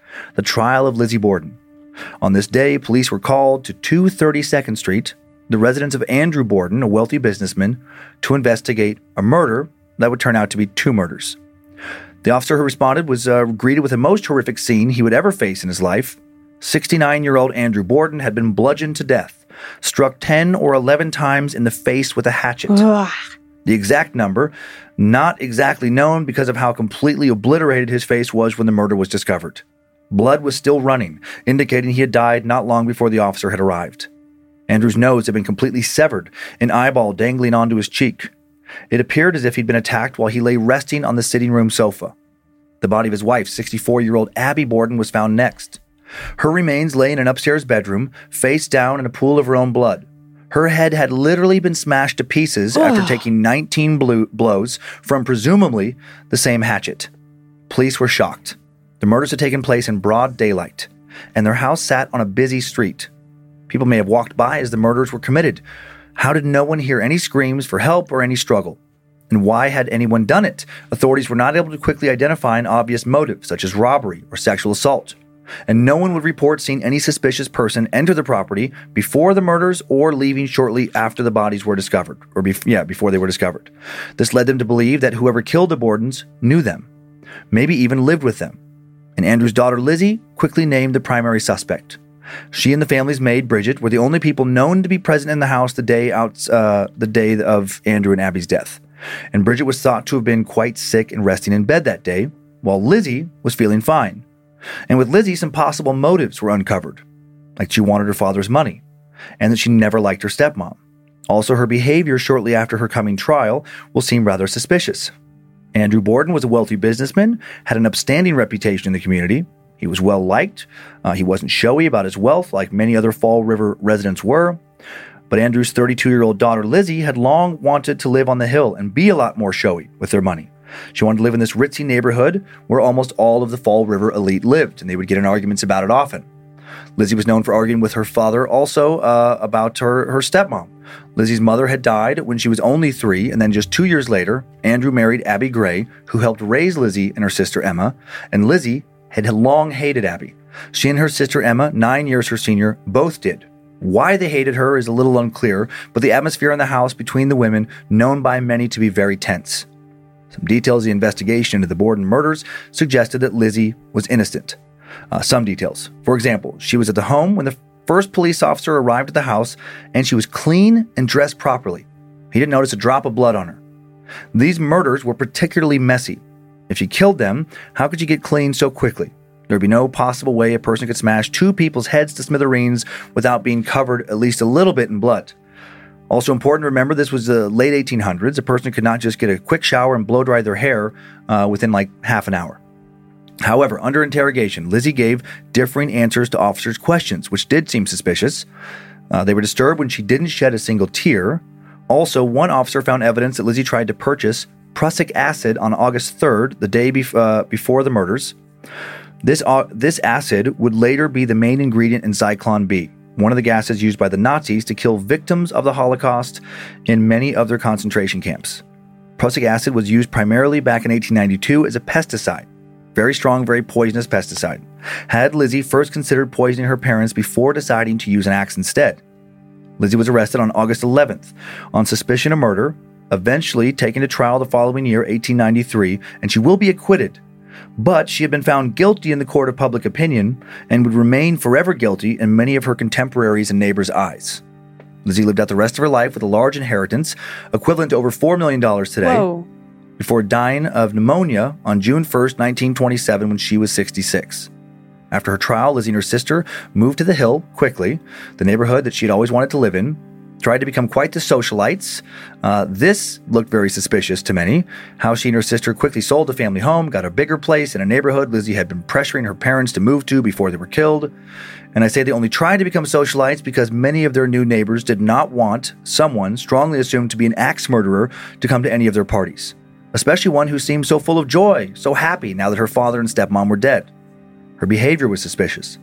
[SPEAKER 3] the trial of Lizzie Borden. On this day, police were called to two thirty-second Street, the residence of Andrew Borden, a wealthy businessman, to investigate a murder that would turn out to be two murders. The officer who responded was uh, greeted with the most horrific scene he would ever face in his life. sixty-nine-year-old Andrew Borden had been bludgeoned to death, struck ten or eleven times in the face with a hatchet.
[SPEAKER 1] Ugh.
[SPEAKER 3] The exact number, not exactly known because of how completely obliterated his face was when the murder was discovered. Blood was still running, indicating he had died not long before the officer had arrived. Andrew's nose had been completely severed, an eyeball dangling onto his cheek. It appeared as if he'd been attacked while he lay resting on the sitting room sofa. The body of his wife, sixty-four-year-old Abby Borden, was found next. Her remains lay in an upstairs bedroom, face down in a pool of her own blood. Her head had literally been smashed to pieces after taking nineteen blue blows from presumably the same hatchet. Police were shocked. The murders had taken place in broad daylight, and their house sat on a busy street. People may have walked by as the murders were committed. How did no one hear any screams for help or any struggle? And why had anyone done it? Authorities were not able to quickly identify an obvious motive, such as robbery or sexual assault. And no one would report seeing any suspicious person enter the property before the murders or leaving shortly after the bodies were discovered, or be- yeah, before they were discovered. This led them to believe that whoever killed the Bordens knew them, maybe even lived with them. And Andrew's daughter Lizzie quickly named the primary suspect. She and the family's maid, Bridget, were the only people known to be present in the house the day out, uh, the day of Andrew and Abby's death. And Bridget was thought to have been quite sick and resting in bed that day, while Lizzie was feeling fine. And with Lizzie, some possible motives were uncovered, like she wanted her father's money, and that she never liked her stepmom. Also, her behavior shortly after her coming trial will seem rather suspicious. Andrew Borden was a wealthy businessman, had an upstanding reputation in the community. He was well-liked. Uh, he wasn't showy about his wealth like many other Fall River residents were. But Andrew's thirty-two-year-old daughter, Lizzie, had long wanted to live on the hill and be a lot more showy with their money. She wanted to live in this ritzy neighborhood where almost all of the Fall River elite lived, and they would get in arguments about it often. Lizzie was known for arguing with her father also uh, about her, her stepmom. Lizzie's mother had died when she was only three, and then just two years later, Andrew married Abby Gray, who helped raise Lizzie and her sister Emma, and Lizzie had long hated Abby. She and her sister Emma, nine years her senior, both did. Why they hated her is a little unclear, but the atmosphere in the house between the women known by many to be very tense. Some details of the investigation into the Borden murders suggested that Lizzie was innocent. Uh, some details. For example, she was at the home when the first police officer arrived at the house, and she was clean and dressed properly. He didn't notice a drop of blood on her. These murders were particularly messy. If she killed them, how could she get clean so quickly? There would be no possible way a person could smash two people's heads to smithereens without being covered at least a little bit in blood. Also important to remember, this was the late eighteen hundreds. A person could not just get a quick shower and blow dry their hair uh, within like half an hour. However, under interrogation, Lizzie gave differing answers to officers' questions, which did seem suspicious. Uh, they were disturbed when she didn't shed a single tear. Also, one officer found evidence that Lizzie tried to purchase prussic acid on August third, the day bef- uh, before the murders. This, uh, this acid would later be the main ingredient in Zyklon B, one of the gases used by the Nazis to kill victims of the Holocaust in many of their concentration camps. Prussic acid was used primarily back in eighteen ninety-two as a pesticide. Very strong, very poisonous pesticide. Had Lizzie first considered poisoning her parents before deciding to use an axe instead? Lizzie was arrested on August eleventh on suspicion of murder, eventually taken to trial the following year, eighteen ninety-three, and she will be acquitted. But she had been found guilty in the court of public opinion and would remain forever guilty in many of her contemporaries and neighbors' eyes. Lizzie lived out the rest of her life with a large inheritance, equivalent to over four million dollars today,
[SPEAKER 1] Whoa.
[SPEAKER 3] before dying of pneumonia on June first, nineteen twenty-seven, when she was sixty-six. After her trial, Lizzie and her sister moved to the Hill quickly, the neighborhood that she had always wanted to live in, tried to become quite the socialites. Uh, this looked very suspicious to many. How she and her sister quickly sold the family home, got a bigger place in a neighborhood Lizzie had been pressuring her parents to move to before they were killed. And I say they only tried to become socialites because many of their new neighbors did not want someone strongly assumed to be an axe murderer to come to any of their parties, especially one who seemed so full of joy, so happy now that her father and stepmom were dead. Her behavior was suspicious.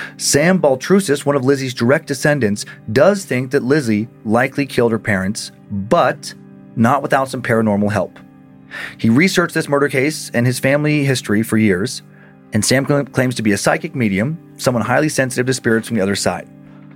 [SPEAKER 3] Sam Baltrusis, one of Lizzie's direct descendants, does think that Lizzie likely killed her parents, but not without some paranormal help. He researched this murder case and his family history for years, And Sam cl- claims to be a psychic medium, someone highly sensitive to spirits from the other side.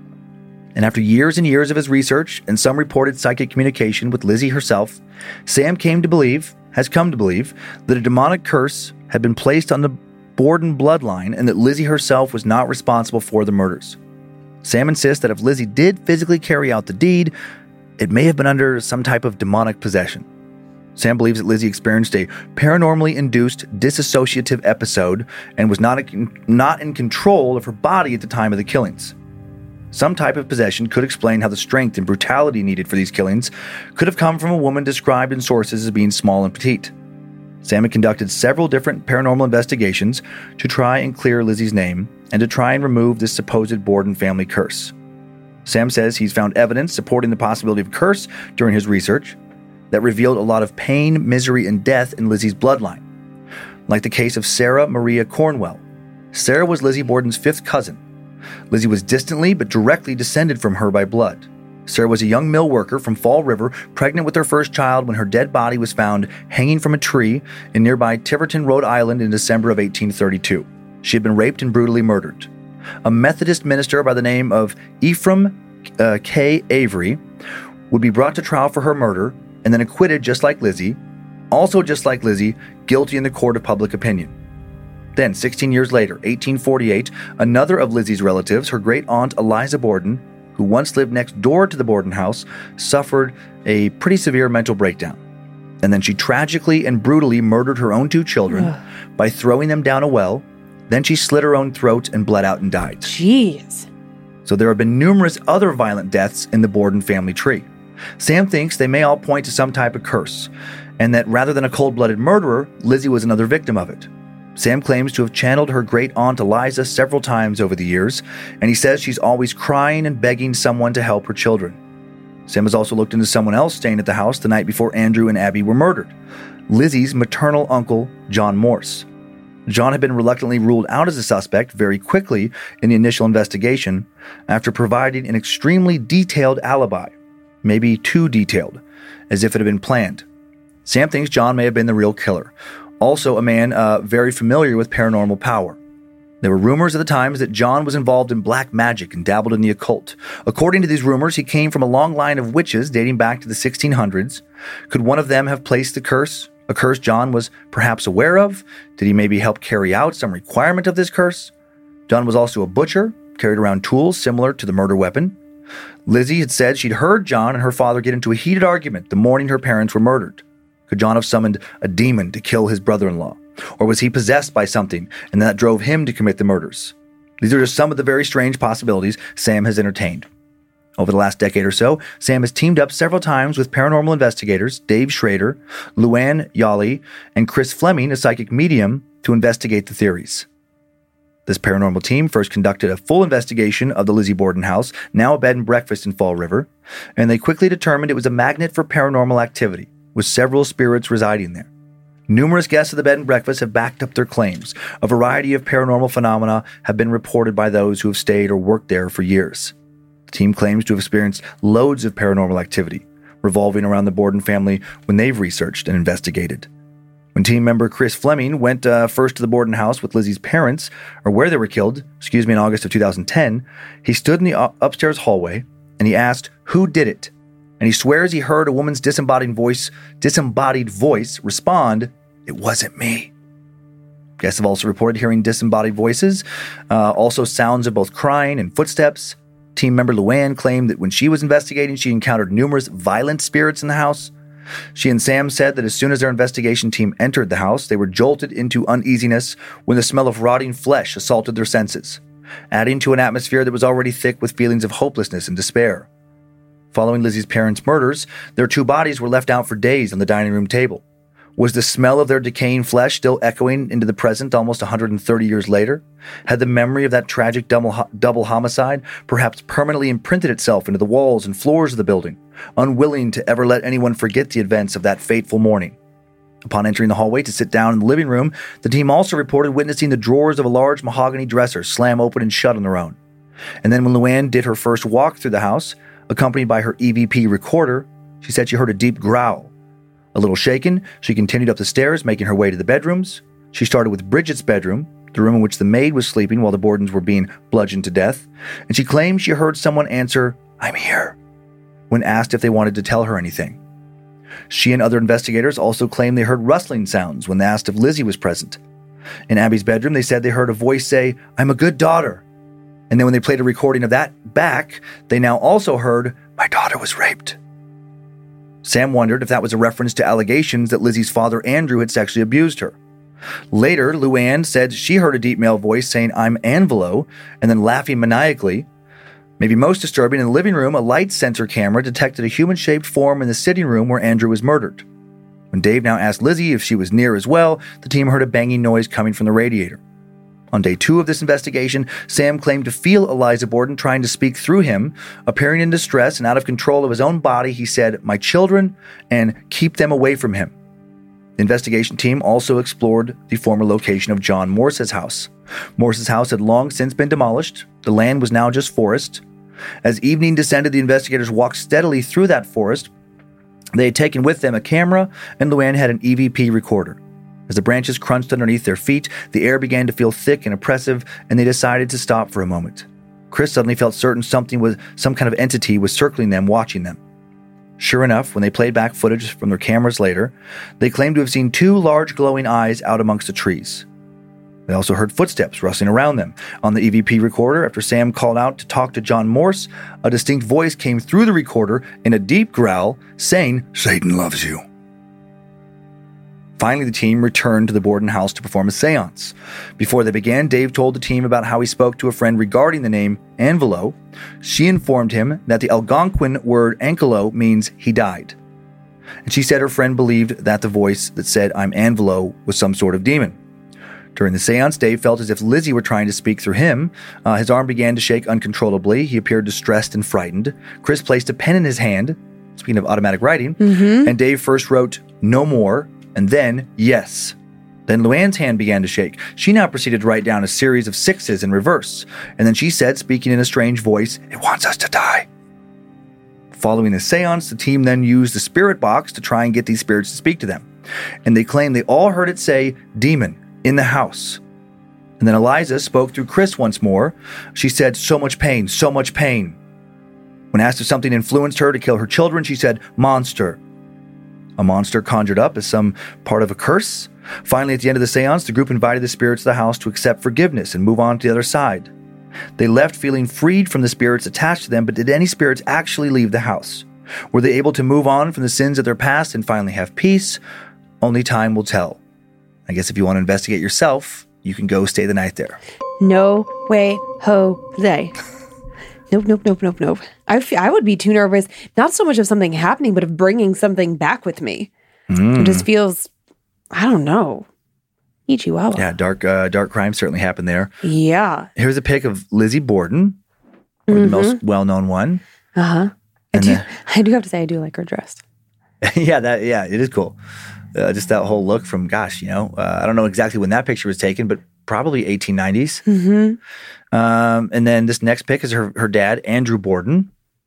[SPEAKER 3] And after years and years of his research and some reported psychic communication with Lizzie herself, Sam came to believe, has come to believe, that a demonic curse had been placed on the Borden bloodline and that Lizzie herself was not responsible for the murders. Sam insists that if Lizzie did physically carry out the deed, it may have been under some type of demonic possession. Sam believes that Lizzie experienced a paranormally induced dissociative episode and was not, a, not in control of her body at the time of the killings. Some type of possession could explain how the strength and brutality needed for these killings could have come from a woman described in sources as being small and petite. Sam had conducted several different paranormal investigations to try and clear Lizzie's name and to try and remove this supposed Borden family curse. Sam says he's found evidence supporting the possibility of curse during his research that revealed a lot of pain, misery, and death in Lizzie's bloodline, like the case of Sarah Maria Cornwell. Sarah was Lizzie Borden's fifth cousin. Lizzie was distantly but directly descended from her by blood. Sarah was a young mill worker from Fall River, pregnant with her first child when her dead body was found hanging from a tree in nearby Tiverton, Rhode Island in December of eighteen thirty-two. She had been raped and brutally murdered. A Methodist minister by the name of Ephraim uh, K. Avery would be brought to trial for her murder and then acquitted just like Lizzie, also just like Lizzie, guilty in the court of public opinion. Then, sixteen years later, eighteen forty-eight, another of Lizzie's relatives, her great-aunt Eliza Borden, who once lived next door to the Borden house, suffered a pretty severe mental breakdown. And then she tragically and brutally murdered her own two children Ugh. by throwing them down a well. Then she slit her own throat and bled out and died.
[SPEAKER 1] Jeez.
[SPEAKER 3] So there have been numerous other violent deaths in the Borden family tree. Sam thinks they may all point to some type of curse, and that rather than a cold-blooded murderer, Lizzie was another victim of it. Sam claims to have channeled her great-aunt Eliza several times over the years, and he says she's always crying and begging someone to help her children. Sam has also looked into someone else staying at the house the night before Andrew and Abby were murdered, Lizzie's maternal uncle, John Morse. John had been reluctantly ruled out as a suspect very quickly in the initial investigation after providing an extremely detailed alibi, maybe too detailed, as if it had been planned. Sam thinks John may have been the real killer, also a man uh, very familiar with paranormal power. There were rumors at the times that John was involved in black magic and dabbled in the occult. According to these rumors, he came from a long line of witches dating back to the sixteen hundreds. Could one of them have placed the curse? A curse John was perhaps aware of? Did he maybe help carry out some requirement of this curse? John was also a butcher, carried around tools similar to the murder weapon. Lizzie had said she'd heard John and her father get into a heated argument the morning her parents were murdered. Could John have summoned a demon to kill his brother-in-law? Or was he possessed by something and that drove him to commit the murders? These are just some of the very strange possibilities Sam has entertained. Over the last decade or so, Sam has teamed up several times with paranormal investigators Dave Schrader, Luann Yawley, and Chris Fleming, a psychic medium, to investigate the theories. This paranormal team first conducted a full investigation of the Lizzie Borden house, now a bed and breakfast in Fall River, and they quickly determined it was a magnet for paranormal activity, with several spirits residing there. Numerous guests of the bed and breakfast have backed up their claims. A variety of paranormal phenomena have been reported by those who have stayed or worked there for years. The team claims to have experienced loads of paranormal activity revolving around the Borden family when they've researched and investigated. When team member Chris Fleming went uh, first to the Borden house with Lizzie's parents, or where they were killed, excuse me, in August of two thousand ten, he stood in the uh, upstairs hallway and he asked, "Who did it?" And he swears he heard a woman's disembodied voice, disembodied voice respond, "It wasn't me." Guests have also reported hearing disembodied voices, uh, also sounds of both crying and footsteps. Team member Luann claimed that when she was investigating, she encountered numerous violent spirits in the house. She and Sam said that as soon as their investigation team entered the house, they were jolted into uneasiness when the smell of rotting flesh assaulted their senses, adding to an atmosphere that was already thick with feelings of hopelessness and despair. Following Lizzie's parents' murders, their two bodies were left out for days on the dining room table. Was the smell of their decaying flesh still echoing into the present almost one hundred thirty years later? Had the memory of that tragic double, double homicide perhaps permanently imprinted itself into the walls and floors of the building, unwilling to ever let anyone forget the events of that fateful morning? Upon entering the hallway to sit down in the living room, the team also reported witnessing the drawers of a large mahogany dresser slam open and shut on their own. And then when Luann did her first walk through the house, accompanied by her E V P recorder, she said she heard a deep growl. A little shaken, she continued up the stairs, making her way to the bedrooms. She started with Bridget's bedroom, the room in which the maid was sleeping while the Bordens were being bludgeoned to death, and she claimed she heard someone answer, "I'm here," when asked if they wanted to tell her anything. She and other investigators also claimed they heard rustling sounds when asked if Lizzie was present. In Abby's bedroom, they said they heard a voice say, "I'm a good daughter." And then when they played a recording of that back, they now also heard, "My daughter was raped." Sam wondered if that was a reference to allegations that Lizzie's father, Andrew, had sexually abused her. Later, Luann said she heard a deep male voice saying, "I'm Anvelo," and then laughing maniacally. Maybe most disturbing, in the living room, a light sensor camera detected a human-shaped form in the sitting room where Andrew was murdered. When Dave now asked Lizzie if she was near as well, the team heard a banging noise coming from the radiator. On day two of this investigation, Sam claimed to feel Eliza Borden trying to speak through him. Appearing in distress and out of control of his own body, he said, "My children," and "keep them away from him." The investigation team also explored the former location of John Morse's house. Morse's house had long since been demolished. The land was now just forest. As evening descended, the investigators walked steadily through that forest. They had taken with them a camera, and Luann had an E V P recorder. As the branches crunched underneath their feet, the air began to feel thick and oppressive, and they decided to stop for a moment. Chris suddenly felt certain something was, some kind of entity was circling them, watching them. Sure enough, when they played back footage from their cameras later, they claimed to have seen two large glowing eyes out amongst the trees. They also heard footsteps rustling around them. On the E V P recorder, after Sam called out to talk to John Morse, a distinct voice came through the recorder in a deep growl, saying, "Satan loves you." Finally, the team returned to the Borden house to perform a seance. Before they began, Dave told the team about how he spoke to a friend regarding the name Anvelo. She informed him that the Algonquin word Ankelo means he died. And she said her friend believed that the voice that said, "I'm Anvelo," was some sort of demon. During the seance, Dave felt as if Lizzie were trying to speak through him. Uh, his arm began to shake uncontrollably. He appeared distressed and frightened. Chris placed a pen in his hand, speaking of automatic writing, mm-hmm. and Dave first wrote, "No more," and then, "Yes." Then Luann's hand began to shake. She now proceeded to write down a series of sixes in reverse. And then she said, speaking in a strange voice, "It wants us to die." Following the seance, the team then used the spirit box to try and get these spirits to speak to them. And they claimed they all heard it say, "Demon, in the house." And then Eliza spoke through Chris once more. She said, "So much pain, so much pain." When asked if something influenced her to kill her children, she said, "Monster." A monster conjured up as some part of a curse. Finally, at the end of the seance, the group invited the spirits of the house to accept forgiveness and move on to the other side. They left feeling freed from the spirits attached to them, but did any spirits actually leave the house? Were they able to move on from the sins of their past and finally have peace? Only time will tell. I guess if you want to investigate yourself, you can go stay the night there.
[SPEAKER 1] No way, Jose. Nope, nope, nope, nope, nope. I, f- I would be too nervous, not so much of something happening, but of bringing something back with me. Mm. It just feels, I don't know, Chihuahua.
[SPEAKER 3] Yeah, dark uh, dark crime certainly happened there.
[SPEAKER 1] Yeah.
[SPEAKER 3] Here's a pic of Lizzie Borden, or mm-hmm. the most well-known one.
[SPEAKER 1] Uh-huh. I do, I do have to say, I do like her dress.
[SPEAKER 3] yeah, that yeah, it is cool. Uh, just that whole look from, gosh, you know, uh, I don't know exactly when that picture was taken, but probably eighteen nineties.
[SPEAKER 1] Mm-hmm.
[SPEAKER 3] Um, and then this next pic is her, her dad, Andrew Borden.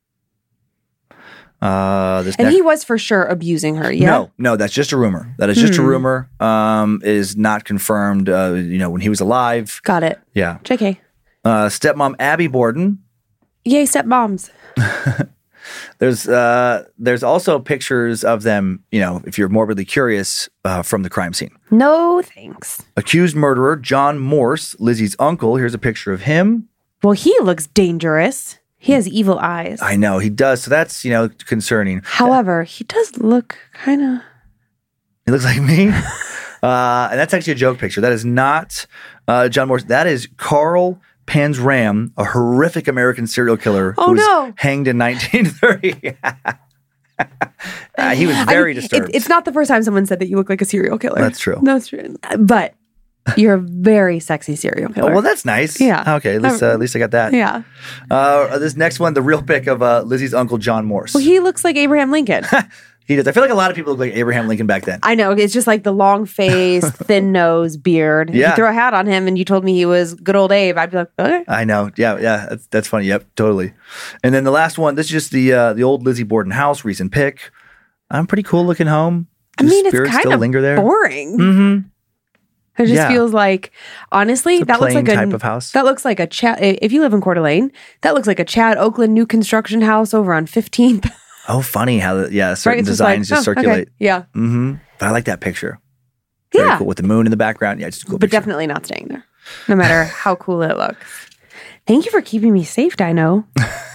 [SPEAKER 3] Uh, this
[SPEAKER 1] and
[SPEAKER 3] next,
[SPEAKER 1] he was for sure abusing her, yeah?
[SPEAKER 3] No, no, that's just a rumor. That is just mm. a rumor. Um, it is not confirmed, uh, you know, when he was alive.
[SPEAKER 1] Got it.
[SPEAKER 3] Yeah.
[SPEAKER 1] J K.
[SPEAKER 3] Uh, stepmom, Abby Borden.
[SPEAKER 1] Yay, stepmoms.
[SPEAKER 3] There's uh, there's also pictures of them, you know, if you're morbidly curious, uh, from the crime scene.
[SPEAKER 1] No thanks.
[SPEAKER 3] Accused murderer John Morse, Lizzie's uncle. Here's a picture of him.
[SPEAKER 1] Well, he looks dangerous. He has evil eyes.
[SPEAKER 3] I know, he does. So that's, you know, concerning.
[SPEAKER 1] However, he does look kind of...
[SPEAKER 3] He looks like me. uh, and that's actually a joke picture. That is not uh, John Morse. That is Carl Panzram, a horrific American serial killer
[SPEAKER 1] oh,
[SPEAKER 3] who was
[SPEAKER 1] no.
[SPEAKER 3] hanged in nineteen thirty. uh, he was very I mean, disturbed.
[SPEAKER 1] It, it's not the first time someone said that you look like a serial killer.
[SPEAKER 3] That's true.
[SPEAKER 1] That's true. But you're a very sexy serial killer.
[SPEAKER 3] Oh, well, that's nice.
[SPEAKER 1] Yeah.
[SPEAKER 3] Okay, at least, uh, at least I got that.
[SPEAKER 1] Yeah.
[SPEAKER 3] Uh, this next one, the real pic of uh, Lizzie's uncle, John Morse.
[SPEAKER 1] Well, he looks like Abraham Lincoln.
[SPEAKER 3] He does. I feel like a lot of people look like Abraham Lincoln back then.
[SPEAKER 1] I know. It's just like the long face, thin nose, beard.
[SPEAKER 3] Yeah.
[SPEAKER 1] If you throw a hat on him and you told me he was good old Abe, I'd be like, okay.
[SPEAKER 3] I know. Yeah, yeah. That's, that's funny. Yep, totally. And then the last one, this is just the uh, the old Lizzie Borden house, recent pic. I'm pretty cool looking home.
[SPEAKER 1] I
[SPEAKER 3] Does
[SPEAKER 1] mean, it's
[SPEAKER 3] spirits
[SPEAKER 1] kind
[SPEAKER 3] still
[SPEAKER 1] of
[SPEAKER 3] linger there?
[SPEAKER 1] boring.
[SPEAKER 3] Mm-hmm.
[SPEAKER 1] It just
[SPEAKER 3] Yeah.
[SPEAKER 1] feels like, honestly,
[SPEAKER 3] It's a
[SPEAKER 1] that looks
[SPEAKER 3] plain
[SPEAKER 1] like a
[SPEAKER 3] type of house.
[SPEAKER 1] That looks like a Chad. If you live in Coeur d'Alene, that looks like a Chad Oakland new construction house over on fifteenth.
[SPEAKER 3] Oh, funny how the, yeah certain
[SPEAKER 1] Right? It's
[SPEAKER 3] designs just,
[SPEAKER 1] like, oh, okay.
[SPEAKER 3] circulate.
[SPEAKER 1] Yeah,
[SPEAKER 3] Mm-hmm. But I like that picture. Very
[SPEAKER 1] yeah,
[SPEAKER 3] cool with the moon in the background. Yeah, just a cool
[SPEAKER 1] but
[SPEAKER 3] picture.
[SPEAKER 1] definitely not staying there, no matter how cool it looks. Thank you for keeping me safe, Dino.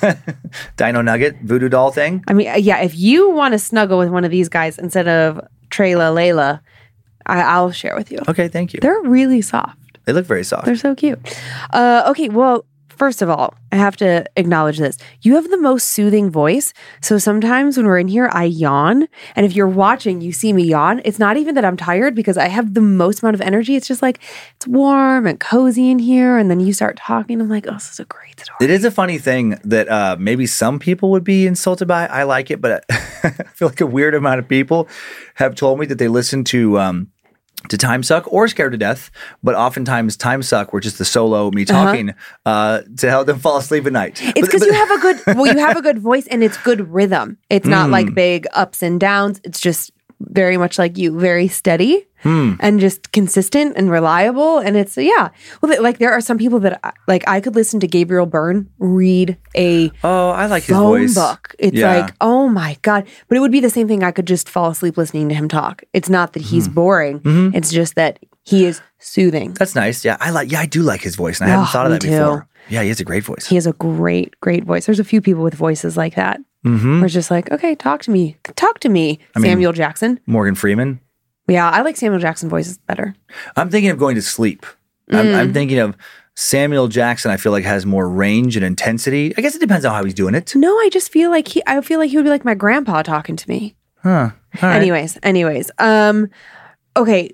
[SPEAKER 3] Dino Nugget voodoo doll thing.
[SPEAKER 1] I mean, uh, yeah, if you want to snuggle with one of these guys instead of Trayla Layla, I, I'll share with you.
[SPEAKER 3] Okay, thank you.
[SPEAKER 1] They're really soft.
[SPEAKER 3] They look very soft.
[SPEAKER 1] They're so cute. Uh, okay, well, first of all, I have to acknowledge this. You have the most soothing voice. So sometimes when we're in here, I yawn. And if you're watching, you see me yawn. It's not even that I'm tired because I have the most amount of energy. It's just like, it's warm and cozy in here. And then you start talking. I'm like, oh, this is a great story.
[SPEAKER 3] It is a funny thing that uh, maybe some people would be insulted by. I like it, but I feel like a weird amount of people have told me that they listen to um, to Time Suck or Scared to Death, but oftentimes Time Suck, which is the solo me talking, uh-huh. uh, to help them fall asleep at night.
[SPEAKER 1] It's because you have a good, well, you have a good voice and it's good rhythm. It's not
[SPEAKER 3] Mm.
[SPEAKER 1] like big ups and downs. It's just very much like you, very steady
[SPEAKER 3] Hmm.
[SPEAKER 1] and just consistent and reliable. And it's, yeah. Well, like there are some people that, I- like I could listen to Gabriel Byrne read a
[SPEAKER 3] Oh, I like his
[SPEAKER 1] phone
[SPEAKER 3] voice.
[SPEAKER 1] book. It's
[SPEAKER 3] Yeah.
[SPEAKER 1] like, oh my God. But it would be the same thing. I could just fall asleep listening to him talk. It's not that he's boring.
[SPEAKER 3] Mhm.
[SPEAKER 1] It's just that he is soothing.
[SPEAKER 3] That's nice. Yeah, I like. Yeah, I do like his voice, and I hadn't
[SPEAKER 1] Oh,
[SPEAKER 3] thought of
[SPEAKER 1] me
[SPEAKER 3] that
[SPEAKER 1] too.
[SPEAKER 3] before. Yeah, he has a great voice.
[SPEAKER 1] He has a great, great voice. There's a few people with voices like that.
[SPEAKER 3] Mm-hmm.
[SPEAKER 1] Where it's just like, okay, talk to me. Talk to me,
[SPEAKER 3] I mean-
[SPEAKER 1] Samuel Jackson.
[SPEAKER 3] Morgan Freeman.
[SPEAKER 1] Yeah, I like Samuel Jackson voices better.
[SPEAKER 3] I'm thinking of going to sleep. I'm,
[SPEAKER 1] Mm.
[SPEAKER 3] I'm thinking of Samuel Jackson. I feel like has more range and intensity. I guess it depends on how he's doing it.
[SPEAKER 1] No, I just feel like he I feel like he would be like my grandpa talking to me.
[SPEAKER 3] Huh. All right.
[SPEAKER 1] Anyways, anyways. Um okay,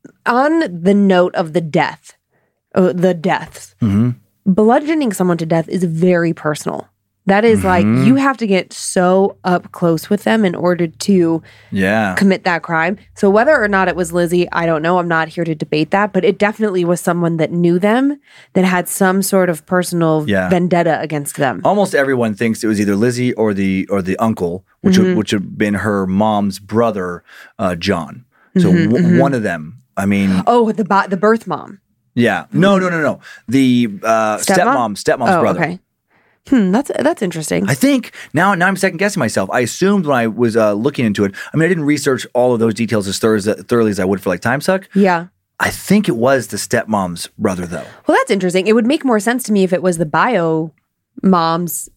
[SPEAKER 1] on the note of the death, uh, the deaths.
[SPEAKER 3] Mm-hmm.
[SPEAKER 1] Bludgeoning someone to death is very personal. That is
[SPEAKER 3] Mm-hmm.
[SPEAKER 1] like you have to get so up close with them in order to
[SPEAKER 3] Yeah.
[SPEAKER 1] commit that crime. So whether or not it was Lizzie, I don't know. I'm not here to debate that, but it definitely was someone that knew them, that had some sort of personal
[SPEAKER 3] Yeah.
[SPEAKER 1] vendetta against them.
[SPEAKER 3] Almost everyone thinks it was either Lizzie or the or the uncle, which
[SPEAKER 1] Mm-hmm.
[SPEAKER 3] would, which had been her mom's brother, uh, John. So
[SPEAKER 1] Mhm,
[SPEAKER 3] w-
[SPEAKER 1] mhm.
[SPEAKER 3] one of them. I mean,
[SPEAKER 1] Oh, the bo- the birth mom.
[SPEAKER 3] yeah. No, no, no, no. The uh,
[SPEAKER 1] Stepmom?
[SPEAKER 3] stepmom, stepmom's
[SPEAKER 1] Oh,
[SPEAKER 3] brother.
[SPEAKER 1] okay. Hmm, that's that's interesting.
[SPEAKER 3] I think now, now I'm second guessing myself. I assumed when I was uh, looking into it. I mean, I didn't research all of those details as thorough as, thoroughly as I would for like Time Suck.
[SPEAKER 1] yeah.
[SPEAKER 3] I think it was the stepmom's brother, though.
[SPEAKER 1] Well, that's interesting. It would make more sense to me if it was the bio mom's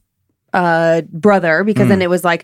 [SPEAKER 1] uh, brother, because
[SPEAKER 3] Hmm.
[SPEAKER 1] then it was like,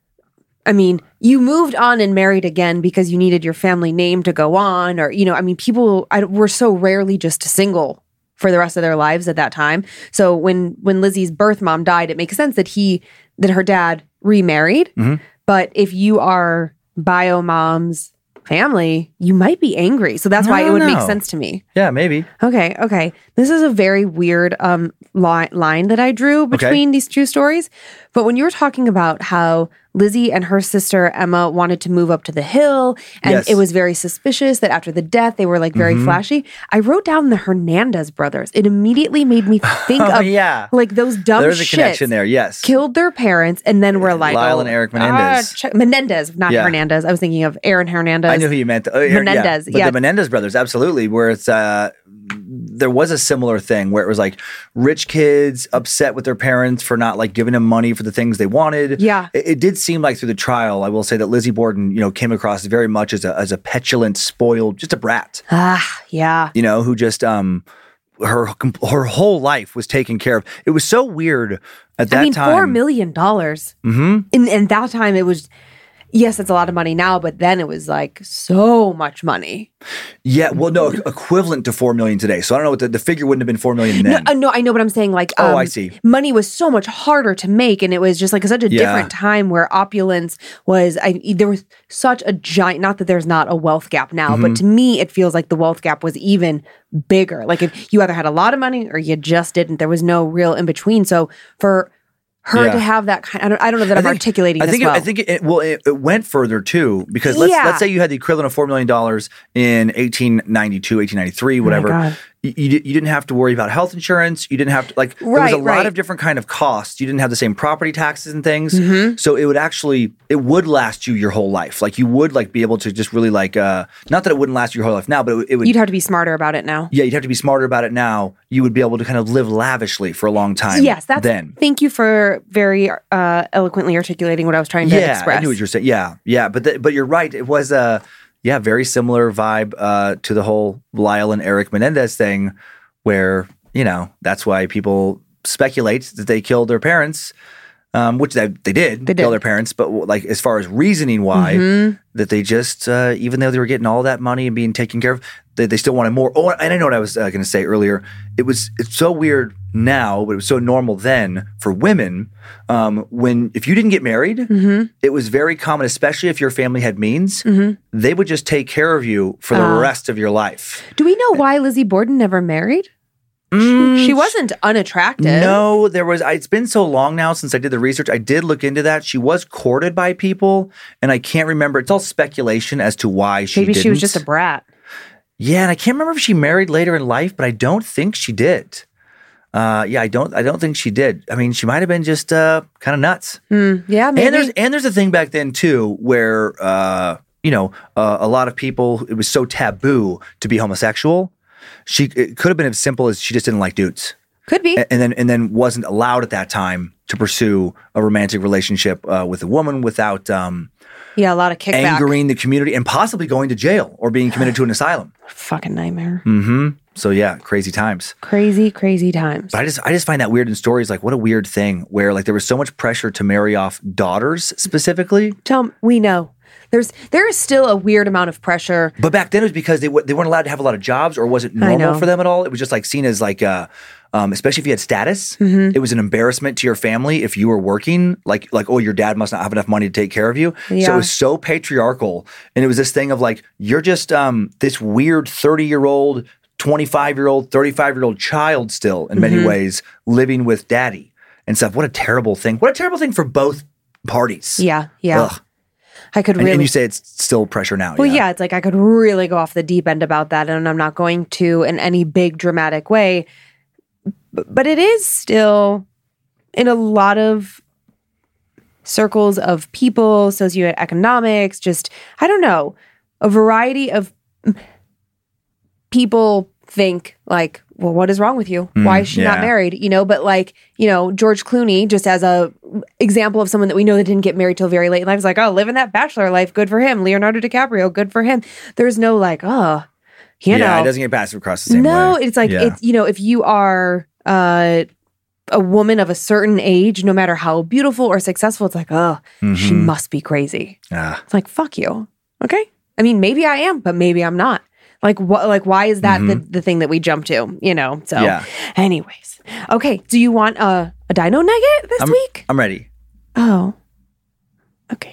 [SPEAKER 1] I mean, you moved on and married again because you needed your family name to go on, or you know, I mean, people I, were so rarely just single for the rest of their lives at that time. So when when Lizzie's birth mom died, it makes sense that he that her dad remarried.
[SPEAKER 3] Mhm.
[SPEAKER 1] But if you are bio mom's family, you might be angry. So that's
[SPEAKER 3] I
[SPEAKER 1] why it
[SPEAKER 3] don't
[SPEAKER 1] would make
[SPEAKER 3] know.
[SPEAKER 1] sense to me.
[SPEAKER 3] Yeah, maybe.
[SPEAKER 1] Okay, okay. This is a very weird um li- line that I drew between these two stories. But when you were talking about how Lizzie and her sister Emma wanted to move up to the hill, and
[SPEAKER 3] Yes.
[SPEAKER 1] it was very suspicious that after the death they were like very
[SPEAKER 3] Mhm.
[SPEAKER 1] flashy, I wrote down the Hernandez brothers. It immediately made me think
[SPEAKER 3] Oh,
[SPEAKER 1] of
[SPEAKER 3] yeah.
[SPEAKER 1] like those dumb
[SPEAKER 3] There's a
[SPEAKER 1] shits
[SPEAKER 3] connection there. Yes.
[SPEAKER 1] killed their parents and then were like
[SPEAKER 3] Lyle
[SPEAKER 1] oh,
[SPEAKER 3] and Eric
[SPEAKER 1] ah,
[SPEAKER 3] Menendez.
[SPEAKER 1] check- Menendez, not
[SPEAKER 3] Yeah.
[SPEAKER 1] Hernandez. I was thinking of Aaron Hernandez.
[SPEAKER 3] I knew who you meant. Oh, yeah,
[SPEAKER 1] Menendez,
[SPEAKER 3] Yeah. But
[SPEAKER 1] yeah.
[SPEAKER 3] the Menendez brothers, absolutely, where it's uh, there was a similar thing where it was like rich kids upset with their parents for not like giving them money for the things they wanted.
[SPEAKER 1] Yeah.
[SPEAKER 3] It, it did seem like through the trial, I will say that Lizzie Borden, you know, came across very much as a as a petulant, spoiled, just a brat,
[SPEAKER 1] Ah, yeah.
[SPEAKER 3] you know, who just um her her whole life was taken care of. It was so weird at that
[SPEAKER 1] I mean,
[SPEAKER 3] time.
[SPEAKER 1] four million dollars.
[SPEAKER 3] Mm-hmm.
[SPEAKER 1] In in that time, it was. Yes, it's a lot of money now, but then it was like so much money.
[SPEAKER 3] Yeah, well, no, equivalent to four million today. So I don't know what the, the figure wouldn't have been four million
[SPEAKER 1] No,
[SPEAKER 3] then.
[SPEAKER 1] uh, no, I know, but I'm saying like,
[SPEAKER 3] Oh,
[SPEAKER 1] um,
[SPEAKER 3] I see.
[SPEAKER 1] money was so much harder to make, and it was just like such a
[SPEAKER 3] Yeah.
[SPEAKER 1] different time where opulence was. I there was such a giant. Not that there's not a wealth gap now,
[SPEAKER 3] Mm-hmm.
[SPEAKER 1] but to me, it feels like the wealth gap was even bigger. Like if you either had a lot of money or you just didn't. There was no real in between. So for her
[SPEAKER 3] Yeah.
[SPEAKER 1] to have that kind, I don't, I don't know that
[SPEAKER 3] I
[SPEAKER 1] I'm
[SPEAKER 3] think-
[SPEAKER 1] articulating
[SPEAKER 3] I
[SPEAKER 1] this
[SPEAKER 3] think it,
[SPEAKER 1] well.
[SPEAKER 3] I think it, it well it, it went further too because let's
[SPEAKER 1] Yeah.
[SPEAKER 3] let's say you had the equivalent of four million dollars in eighteen ninety-two, eighteen ninety-three, whatever.
[SPEAKER 1] God.
[SPEAKER 3] you, you you didn't have to worry about health insurance. You didn't have to like there
[SPEAKER 1] Right,
[SPEAKER 3] was a lot
[SPEAKER 1] right.
[SPEAKER 3] of different kind of costs. You didn't have the same property taxes and things.
[SPEAKER 1] Mm-hmm.
[SPEAKER 3] So it would actually it would last you your whole life. Like you would like be able to just really like uh not that it wouldn't last you your whole life now, but it, would- it would
[SPEAKER 1] You'd have to be smarter about it now.
[SPEAKER 3] yeah, you'd have to be smarter about it now. You would be able to kind of live lavishly for a long time.
[SPEAKER 1] Yes, that's.
[SPEAKER 3] then.
[SPEAKER 1] Thank you for very uh, eloquently articulating what I was trying to
[SPEAKER 3] Yeah,
[SPEAKER 1] express.
[SPEAKER 3] I knew what you were saying. Yeah, yeah, but the, but you're right. It was a yeah very similar vibe uh, to the whole Lyle and Eric Menendez thing, where you know that's why people speculate that they killed their parents, um, which they they did,
[SPEAKER 1] They
[SPEAKER 3] kill
[SPEAKER 1] did.
[SPEAKER 3] their parents. But like as far as reasoning why
[SPEAKER 1] Mm-hmm.
[SPEAKER 3] that they just uh, even though they were getting all that money and being taken care of, they, they still wanted more. Oh, and I know what I was uh, going to say earlier. It was it's so weird now, but it was so normal then for women. Um, when if you didn't get married,
[SPEAKER 1] Mm-hmm.
[SPEAKER 3] it was very common, especially if your family had means. They would just take care of you for the
[SPEAKER 1] Ah.
[SPEAKER 3] rest of your life.
[SPEAKER 1] Do we know why Lizzie Borden never married? She, she wasn't unattractive.
[SPEAKER 3] Mm, No, there was. I, it's been so long now since I did the research. I did look into that. She was courted by people, and I can't remember. It's all speculation as to why she.
[SPEAKER 1] Maybe
[SPEAKER 3] didn't.
[SPEAKER 1] she was just a brat.
[SPEAKER 3] Yeah, and I can't remember if she married later in life, but I don't think she did. Uh, yeah, I don't. I don't think she did. I mean, she might have been just uh, kind of nuts.
[SPEAKER 1] Mm, yeah, maybe.
[SPEAKER 3] And there's and there's a thing back then too where uh, you know uh, a lot of people it was so taboo to be homosexual. She it could have been as simple as she just didn't like dudes,
[SPEAKER 1] Could be.
[SPEAKER 3] A- and then and then wasn't allowed at that time to pursue a romantic relationship uh, with a woman without um,
[SPEAKER 1] Yeah, a lot of kickback.
[SPEAKER 3] angering the community and possibly going to jail or being committed to an asylum.
[SPEAKER 1] Fucking nightmare.
[SPEAKER 3] Mm-hmm. So yeah, crazy times.
[SPEAKER 1] Crazy, crazy times.
[SPEAKER 3] But I just I just find that weird in stories. Like, what a weird thing where like there was so much pressure to marry off daughters specifically.
[SPEAKER 1] Tom, we know. There's there is still a weird amount of pressure.
[SPEAKER 3] But back then it was because they w- they weren't allowed to have a lot of jobs, or was it
[SPEAKER 1] I know.
[SPEAKER 3] normal for them at all? It was just like seen as like, uh, um, especially if you had status,
[SPEAKER 1] Mm-hmm.
[SPEAKER 3] it was an embarrassment to your family if you were working. Like like oh, your dad must not have enough money to take care of you. So
[SPEAKER 1] Yeah.
[SPEAKER 3] it was so patriarchal, and it was this thing of like you're just um, this weird thirty year old, twenty-five year old, thirty-five year old child still in many
[SPEAKER 1] Mm-hmm.
[SPEAKER 3] ways living with daddy and stuff. What a terrible thing! What a terrible thing for both parties.
[SPEAKER 1] Yeah, yeah.
[SPEAKER 3] Ugh.
[SPEAKER 1] I could
[SPEAKER 3] And,
[SPEAKER 1] really.
[SPEAKER 3] and you say it's still pressure now.
[SPEAKER 1] well, yeah, it's like I could really go off the deep end about that, and I'm not going to in any big dramatic way. B- But it is still in a lot of circles of people, socioeconomics, just, I don't know, a variety of people think like, well, what is wrong with you? Why is she not
[SPEAKER 3] yeah.
[SPEAKER 1] married? You know, but like, you know, George Clooney, just as a example of someone that we know that didn't get married till very late in life, is like, oh, living that bachelor life, good for him. Leonardo DiCaprio, good for him. There's no like, oh, you
[SPEAKER 3] yeah,
[SPEAKER 1] know.
[SPEAKER 3] it doesn't get passed across the same
[SPEAKER 1] No,
[SPEAKER 3] way.
[SPEAKER 1] it's like,
[SPEAKER 3] Yeah.
[SPEAKER 1] it's, you know, if you are uh, a woman of a certain age, no matter how beautiful or successful, it's like, oh, she
[SPEAKER 3] Mhm.
[SPEAKER 1] must be crazy.
[SPEAKER 3] Ah.
[SPEAKER 1] It's like, fuck you. Okay. I mean, maybe I am, but maybe I'm not. Like, what? Like, why is that the, the thing that we jump to? You know. So,
[SPEAKER 3] Mm-hmm. Yeah.
[SPEAKER 1] anyways, okay. Do you want a a dino nugget this
[SPEAKER 3] I'm,
[SPEAKER 1] week?
[SPEAKER 3] I'm ready.
[SPEAKER 1] Oh, okay.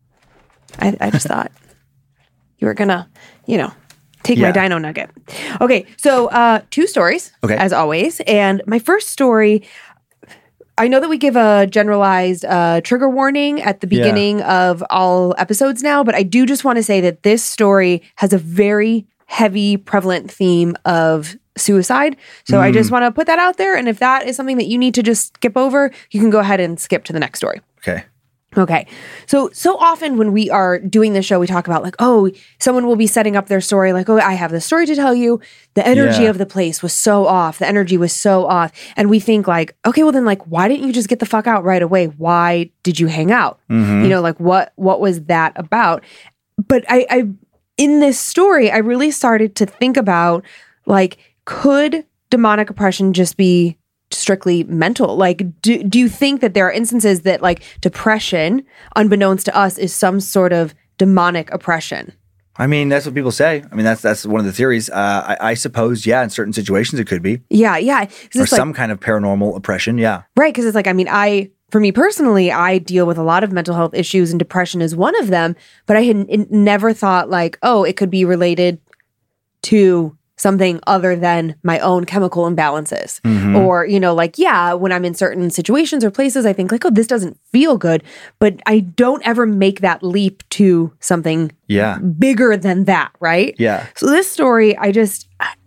[SPEAKER 1] I I just thought you were gonna, you know, take my
[SPEAKER 3] Yeah.
[SPEAKER 1] dino nugget. Okay. So, uh, two stories,
[SPEAKER 3] Okay.
[SPEAKER 1] as always, and my first story. I know that we give a generalized uh, trigger warning at the
[SPEAKER 3] Yeah.
[SPEAKER 1] beginning of all episodes now, but I do just want to say that this story has a very heavy, prevalent theme of suicide. So I
[SPEAKER 3] Mm.
[SPEAKER 1] just want to put that out there. And if that is something that you need to just skip over, you can go ahead and skip to the next story.
[SPEAKER 3] Okay.
[SPEAKER 1] Okay. So, so often when we are doing this show, we talk about like, oh, someone will be setting up their story. Like, oh, I have the story to tell you. The energy
[SPEAKER 3] Yeah.
[SPEAKER 1] of the place was so off. The energy was so off. And we think like, okay, well then like, why didn't you just get the fuck out right away? Why did you hang out?
[SPEAKER 3] Mm-hmm.
[SPEAKER 1] You know, like what, what was that about? But I, I, in this story, I really started to think about like, could demonic oppression just be strictly mental? Like, do, do you think that there are instances that like depression, unbeknownst to us, is some sort of demonic oppression?
[SPEAKER 3] I mean, that's what people say. I mean, that's that's one of the theories. Uh, I, I suppose, yeah, in certain situations it could be,
[SPEAKER 1] Yeah, yeah. 'Cause
[SPEAKER 3] or
[SPEAKER 1] it's like,
[SPEAKER 3] some kind of paranormal oppression. Yeah.
[SPEAKER 1] right, because it's like, I mean, I, for me personally, I deal with a lot of mental health issues and depression is one of them, but I had n- never thought like, oh, it could be related to something other than my own chemical imbalances. Or, you know, like, yeah, when I'm in certain situations or places, I think like, oh, this doesn't feel good, but I don't ever make that leap to something
[SPEAKER 3] Yeah.
[SPEAKER 1] bigger than that, right?
[SPEAKER 3] Yeah.
[SPEAKER 1] So this story, I just,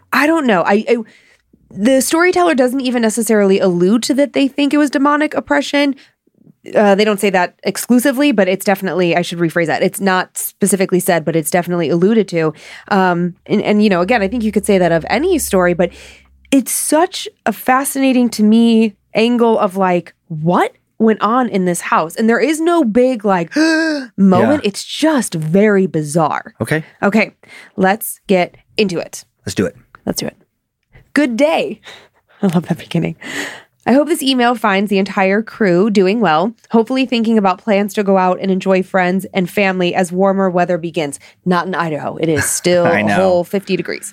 [SPEAKER 1] I don't know. I, I the storyteller doesn't even necessarily allude to that they think it was demonic oppression. Uh, they don't say that exclusively, but it's definitely, I should rephrase that. It's not specifically said, but it's definitely alluded to. Um, and, and, you know, again, I think you could say that of any story, but it's such a fascinating to me angle of like, what went on in this house? And there is no big like moment.
[SPEAKER 3] Yeah.
[SPEAKER 1] It's just very bizarre.
[SPEAKER 3] Okay.
[SPEAKER 1] Okay, let's get into it.
[SPEAKER 3] Let's do it.
[SPEAKER 1] Let's do it. Good day. I love that beginning. I hope this email finds the entire crew doing well, hopefully thinking about plans to go out and enjoy friends and family as warmer weather begins. Not in Idaho. It is still
[SPEAKER 3] I
[SPEAKER 1] a
[SPEAKER 3] know.
[SPEAKER 1] whole fifty degrees.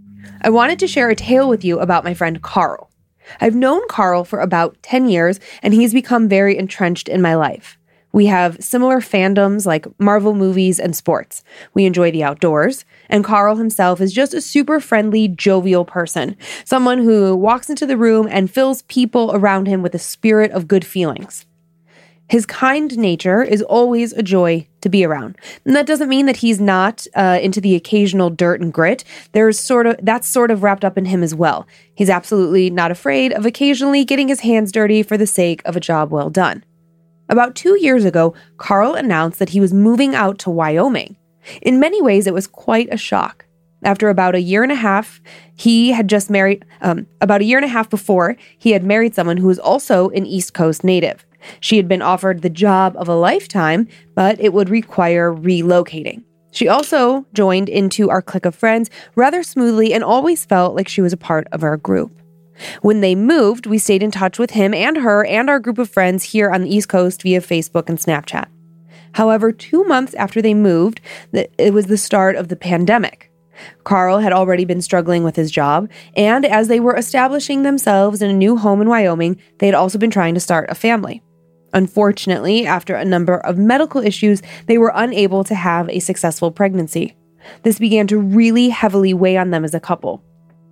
[SPEAKER 1] I wanted to share a tale with you about my friend Carl. I've known Carl for about ten years, and he's become very entrenched in my life. We have similar fandoms like Marvel movies and sports. We enjoy the outdoors, and Carl himself is just a super friendly, jovial person, someone who walks into the room and fills people around him with a spirit of good feelings. His kind nature is always a joy to be around. And that doesn't mean that he's not uh, into the occasional dirt and grit. There's sort of that's sort of wrapped up in him as well. He's absolutely not afraid of occasionally getting his hands dirty for the sake of a job well done. About two years ago, Carl announced that he was moving out to Wyoming. In many ways, it was quite a shock. After about a year and a half, he had just married, um, about a year and a half before, he had married someone who was also an East Coast native. She had been offered the job of a lifetime, but it would require relocating. She also joined into our clique of friends rather smoothly and always felt like she was a part of our group. When they moved, we stayed in touch with him and her and our group of friends here on the East Coast via Facebook and Snapchat. However, two months after they moved, it was the start of the pandemic. Carl had already been struggling with his job, and as they were establishing themselves in a new home in Wyoming, they had also been trying to start a family. Unfortunately, after a number of medical issues, they were unable to have a successful pregnancy. This began to really heavily weigh on them as a couple.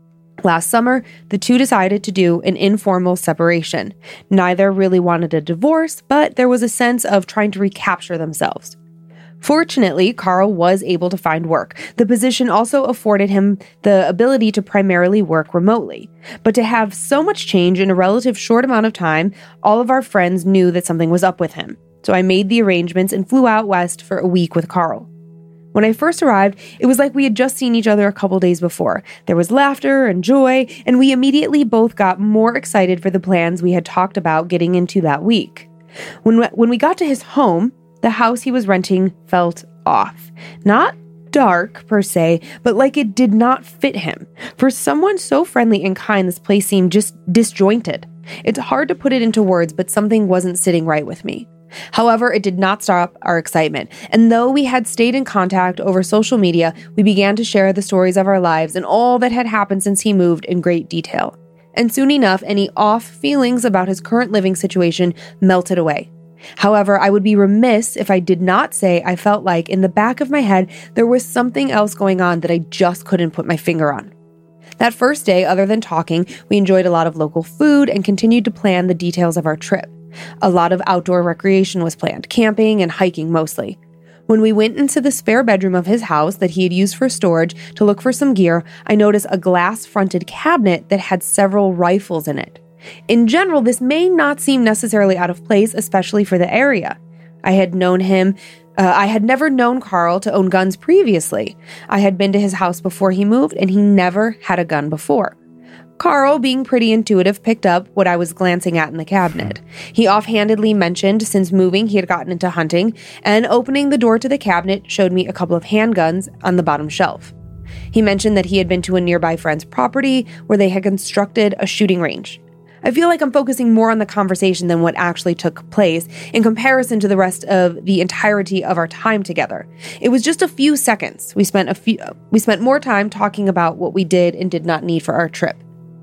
[SPEAKER 1] Last summer, the two decided to do an informal separation. Neither really wanted a divorce, but there was a sense of trying to recapture themselves. Fortunately, Carl was able to find work. The position also afforded him the ability to primarily work remotely. But to have so much change in a relative short amount of time, all of our friends knew that something was up with him. So I made the arrangements and flew out west for a week with Carl. When I first arrived, it was like we had just seen each other a couple days before. There was laughter and joy, and we immediately both got more excited for the plans we had talked about getting into that week. When we, when we got to his home, the house he was renting felt off. Not dark, per se, but like it did not fit him. For someone so friendly and kind, this place seemed just disjointed. It's hard to put it into words, but something wasn't sitting right with me. However, it did not stop our excitement, and though we had stayed in contact over social media, we began to share the stories of our lives and all that had happened since he moved in great detail. And soon enough, any off feelings about his current living situation melted away. However, I would be remiss if I did not say I felt like in the back of my head there was something else going on that I just couldn't put my finger on. That first day, other than talking, we enjoyed a lot of local food and continued to plan the details of our trip. A lot of outdoor recreation was planned, camping and hiking mostly. When we went into the spare bedroom of his house that he had used for storage to look for some gear, I noticed a glass-fronted cabinet that had several rifles in it. In general, this may not seem necessarily out of place, especially for the area. I had known him, uh, I had never known Carl to own guns previously. I had been to his house before he moved, and he never had a gun before. Carl, being pretty intuitive, picked up what I was glancing at in the cabinet. He offhandedly mentioned since moving he had gotten into hunting, and opening the door to the cabinet showed me a couple of handguns on the bottom shelf. He mentioned that he had been to a nearby friend's property where they had constructed a shooting range. I feel like I'm focusing more on the conversation than what actually took place in comparison to the rest of the entirety of our time together. It was just a few seconds. We spent a few, we spent more time talking about what we did and did not need for our trip.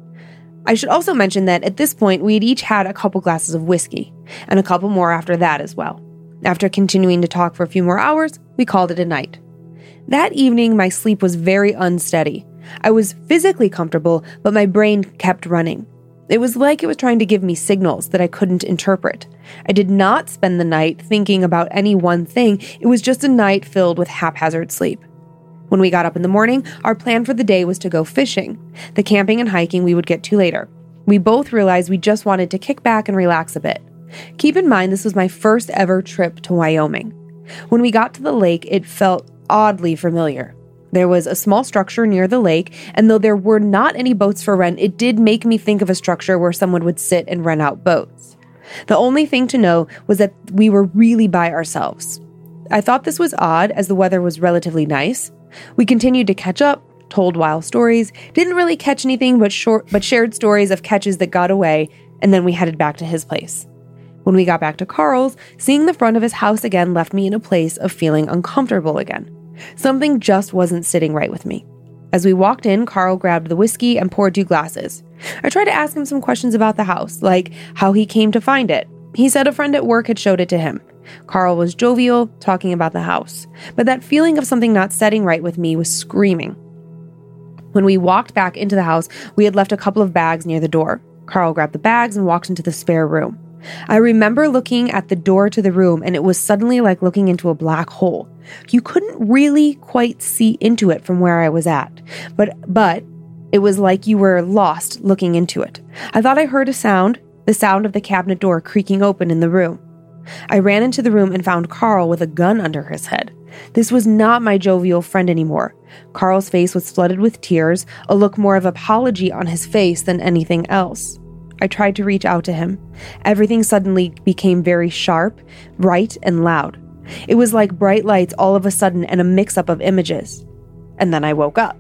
[SPEAKER 1] I should also mention that at this point, we had each had a couple glasses of whiskey, and a couple more after that as well. After continuing to talk for a few more hours, we called it a night. That evening, my sleep was very unsteady. I was physically comfortable, but my brain kept running. It was like it was trying to give me signals that I couldn't interpret. I did not spend the night thinking about any one thing. It was just a night filled with haphazard sleep. When we got up in the morning, our plan for the day was to go fishing. The camping and hiking we would get to later. We both realized we just wanted to kick back and relax a bit. Keep in mind, this was my first ever trip to Wyoming. When we got to the lake, it felt oddly familiar. There was a small structure near the lake, and though there were not any boats for rent, it did make me think of a structure where someone would sit and rent out boats. The only thing to know was that we were really by ourselves. I thought this was odd, as the weather was relatively nice. We continued to catch up, told wild stories, didn't really catch anything but short, but shared stories of catches that got away, and then we headed back to his place. When we got back to Carl's, seeing the front of his house again left me in a place of feeling uncomfortable again. Something just wasn't sitting right with me. As we walked in, Carl grabbed the whiskey and poured two glasses. I tried to ask him some questions about the house, like how he came to find it. He said a friend at work had showed it to him. Carl was jovial, talking about the house, but that feeling of something not setting right with me was screaming. When we walked back into the house, we had left a couple of bags near the door. Carl grabbed the bags and walked into the spare room. I remember looking at the door to the room, and it was suddenly like looking into a black hole. You couldn't really quite see into it from where I was at, but but it was like you were lost looking into it. I thought I heard a sound, the sound of the cabinet door creaking open in the room. I ran into the room and found Carl with a gun under his head. This was not my jovial friend anymore. Carl's face was flooded with tears, a look more of apology on his face than anything else. I tried to reach out to him. Everything suddenly became very sharp, bright, and loud. It was like bright lights all of a sudden and a mix-up of images. And then I woke up.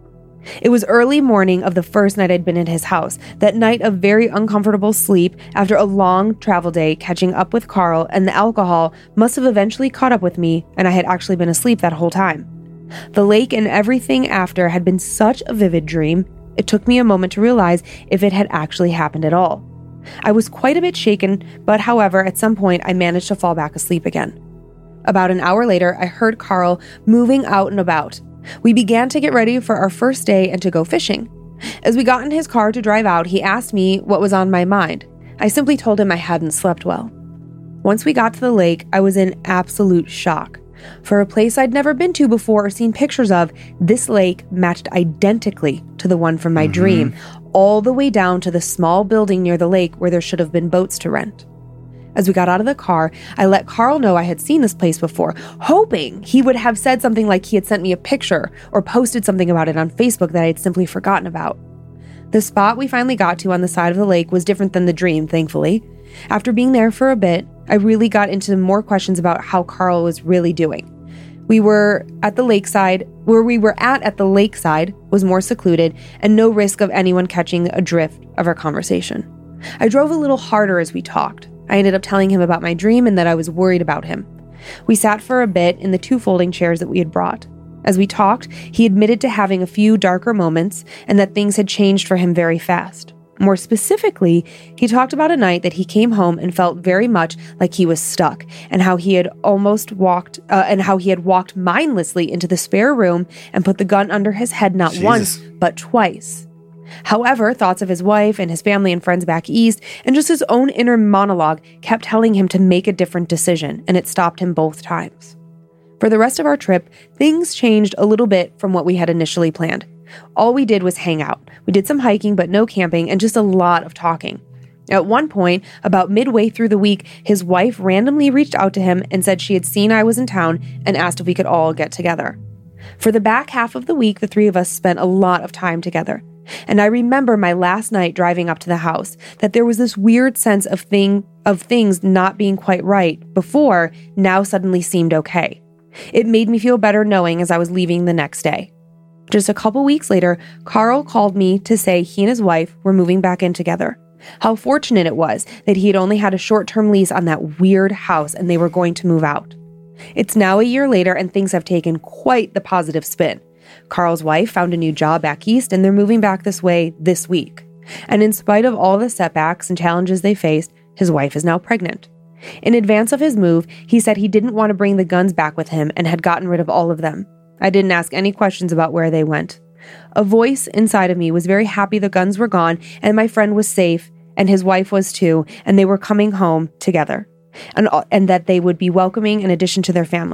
[SPEAKER 1] It was early morning of the first night I'd been at his house, that night of very uncomfortable sleep after a long travel day catching up with Carl, and the alcohol must have eventually caught up with me, and I had actually been asleep that whole time. The lake and everything after had been such a vivid dream, it took me a moment to realize if it had actually happened at all. I was quite a bit shaken, but however, at some point I managed to fall back asleep again. About an hour later, I heard Carl moving out and about. We began to get ready for our first day and to go fishing. As we got in his car to drive out, he asked me what was on my mind. I simply told him I hadn't slept well. Once we got to the lake, I was in absolute shock. For a place I'd never been to before or seen pictures of, this lake matched identically to the one from my mm-hmm. dream, all the way down to the small building near the lake where there should have been boats to rent. As we got out of the car, I let Carl know I had seen this place before, hoping he would have said something like he had sent me a picture or posted something about it on Facebook that I had simply forgotten about. The spot we finally got to on the side of the lake was different than the dream, thankfully. After being there for a bit, I really got into more questions about how Carl was really doing. We were at the lakeside, where we were at at the lakeside was more secluded and no risk of anyone catching a drift of our conversation. I drove a little harder as we talked. I ended up telling him about my dream and that I was worried about him. We sat for a bit in the two folding chairs that we had brought. As we talked, he admitted to having a few darker moments and that things had changed for him very fast. More specifically, he talked about a night that he came home and felt very much like he was stuck, and how he had almost walked, uh, and how he had walked mindlessly into the spare room and put the gun under his head not
[SPEAKER 3] Jesus.
[SPEAKER 1] once, but twice. However, thoughts of his wife and his family and friends back east, and just his own inner monologue kept telling him to make a different decision, and it stopped him both times. For the rest of our trip, things changed a little bit from what we had initially planned. All we did was hang out. We did some hiking, but no camping, and just a lot of talking. At one point, about midway through the week, his wife randomly reached out to him and said she had seen I was in town and asked if we could all get together. For the back half of the week, the three of us spent a lot of time together. And I remember my last night driving up to the house, that there was this weird sense of thing of things not being quite right before now suddenly seemed okay. It made me feel better knowing as I was leaving the next day. Just a couple weeks later, Carl called me to say he and his wife were moving back in together. How fortunate it was that he had only had a short-term lease on that weird house and they were going to move out. It's now a year later and things have taken quite the positive spin. Carl's wife found a new job back east and they're moving back this way this week. And in spite of all the setbacks and challenges they faced, his wife is now pregnant. In advance of his move, he said he didn't want to bring the guns back with him and had gotten rid of all of them. I didn't ask any questions about where they went. A voice inside of me was very happy the guns were gone and my friend was safe and his wife was too, and they were coming home together and, and that they would be welcoming in addition to their family.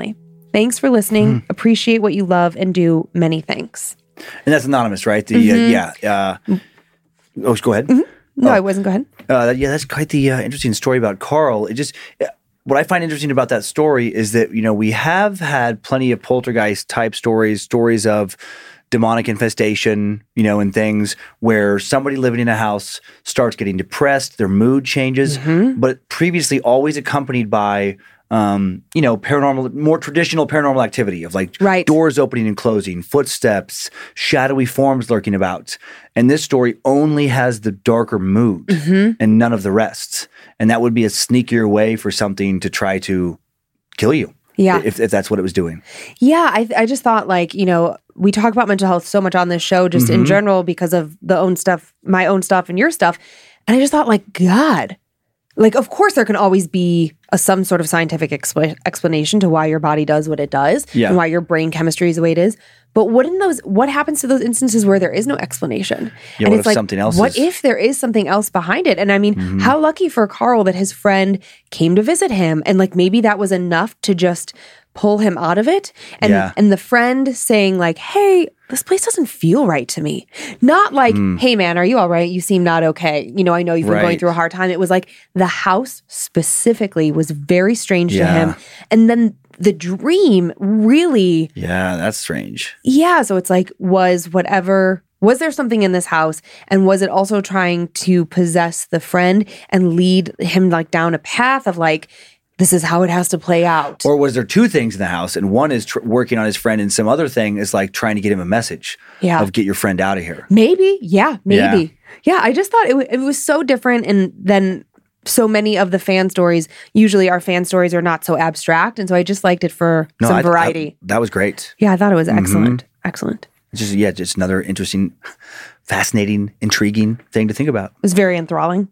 [SPEAKER 1] Thanks for listening. Appreciate what you love and do. Many thanks.
[SPEAKER 3] And that's anonymous, right? The
[SPEAKER 1] Mm-hmm.
[SPEAKER 3] uh, yeah. Uh, oh, go ahead.
[SPEAKER 1] No,
[SPEAKER 3] Oh.
[SPEAKER 1] I wasn't. Go ahead.
[SPEAKER 3] Uh, yeah, that's quite the uh, interesting story about Carl. It just uh, what I find interesting about that story is that you know we have had plenty of poltergeist type stories, stories of demonic infestation, you know, and things where somebody living in a house starts getting depressed, their mood changes, but previously always accompanied by, um, you know, paranormal, more traditional paranormal activity of like
[SPEAKER 1] Right.
[SPEAKER 3] doors opening and closing, footsteps, shadowy forms lurking about. And this story only has the darker mood and none of the rest. And that would be a sneakier way for something to try to kill you.
[SPEAKER 1] Yeah.
[SPEAKER 3] If, if that's what it was doing.
[SPEAKER 1] Yeah, I I just thought like, you know, we talk about mental health so much on this show just in general because of the own stuff, my own stuff and your stuff. And I just thought like, God, like, of course there can always be a some sort of scientific expl- explanation to why your body does what it does
[SPEAKER 3] Yeah.
[SPEAKER 1] and why your brain chemistry is the way it is. But what in those, what happens to those instances where there is no explanation?
[SPEAKER 3] Yeah,
[SPEAKER 1] and
[SPEAKER 3] what
[SPEAKER 1] it's
[SPEAKER 3] if
[SPEAKER 1] like,
[SPEAKER 3] something else
[SPEAKER 1] what
[SPEAKER 3] is-
[SPEAKER 1] if there is something else behind it? And I mean, how lucky for Carl that his friend came to visit him and like maybe that was enough to just pull him out of it. And
[SPEAKER 3] Yeah.
[SPEAKER 1] and the friend saying like, hey, this place doesn't feel right to me. Not like, hey man, are you all right? You seem not okay. You know, I know you've been going
[SPEAKER 3] Right.
[SPEAKER 1] through a hard time. It was like the house specifically was very strange to
[SPEAKER 3] Yeah.
[SPEAKER 1] him. And then the dream really,
[SPEAKER 3] Yeah, that's strange.
[SPEAKER 1] yeah. So it's like, was whatever, was there something in this house? And was it also trying to possess the friend and lead him like down a path of like, this is how it has to play out?
[SPEAKER 3] Or was there two things in the house, and one is tr- working on his friend, and some other thing is like trying to get him a message
[SPEAKER 1] Yeah.
[SPEAKER 3] of get your friend out of here.
[SPEAKER 1] Maybe. Yeah, maybe. Yeah, I just thought it, w- it was so different. And then so many of the fan stories, usually our fan stories are not so abstract. And so I just liked it for some
[SPEAKER 3] I- I-
[SPEAKER 1] variety.
[SPEAKER 3] that was great.
[SPEAKER 1] yeah, I thought it was excellent. Excellent. It
[SPEAKER 3] It's just yeah, just another interesting, fascinating, intriguing thing to think about.
[SPEAKER 1] was very enthralling.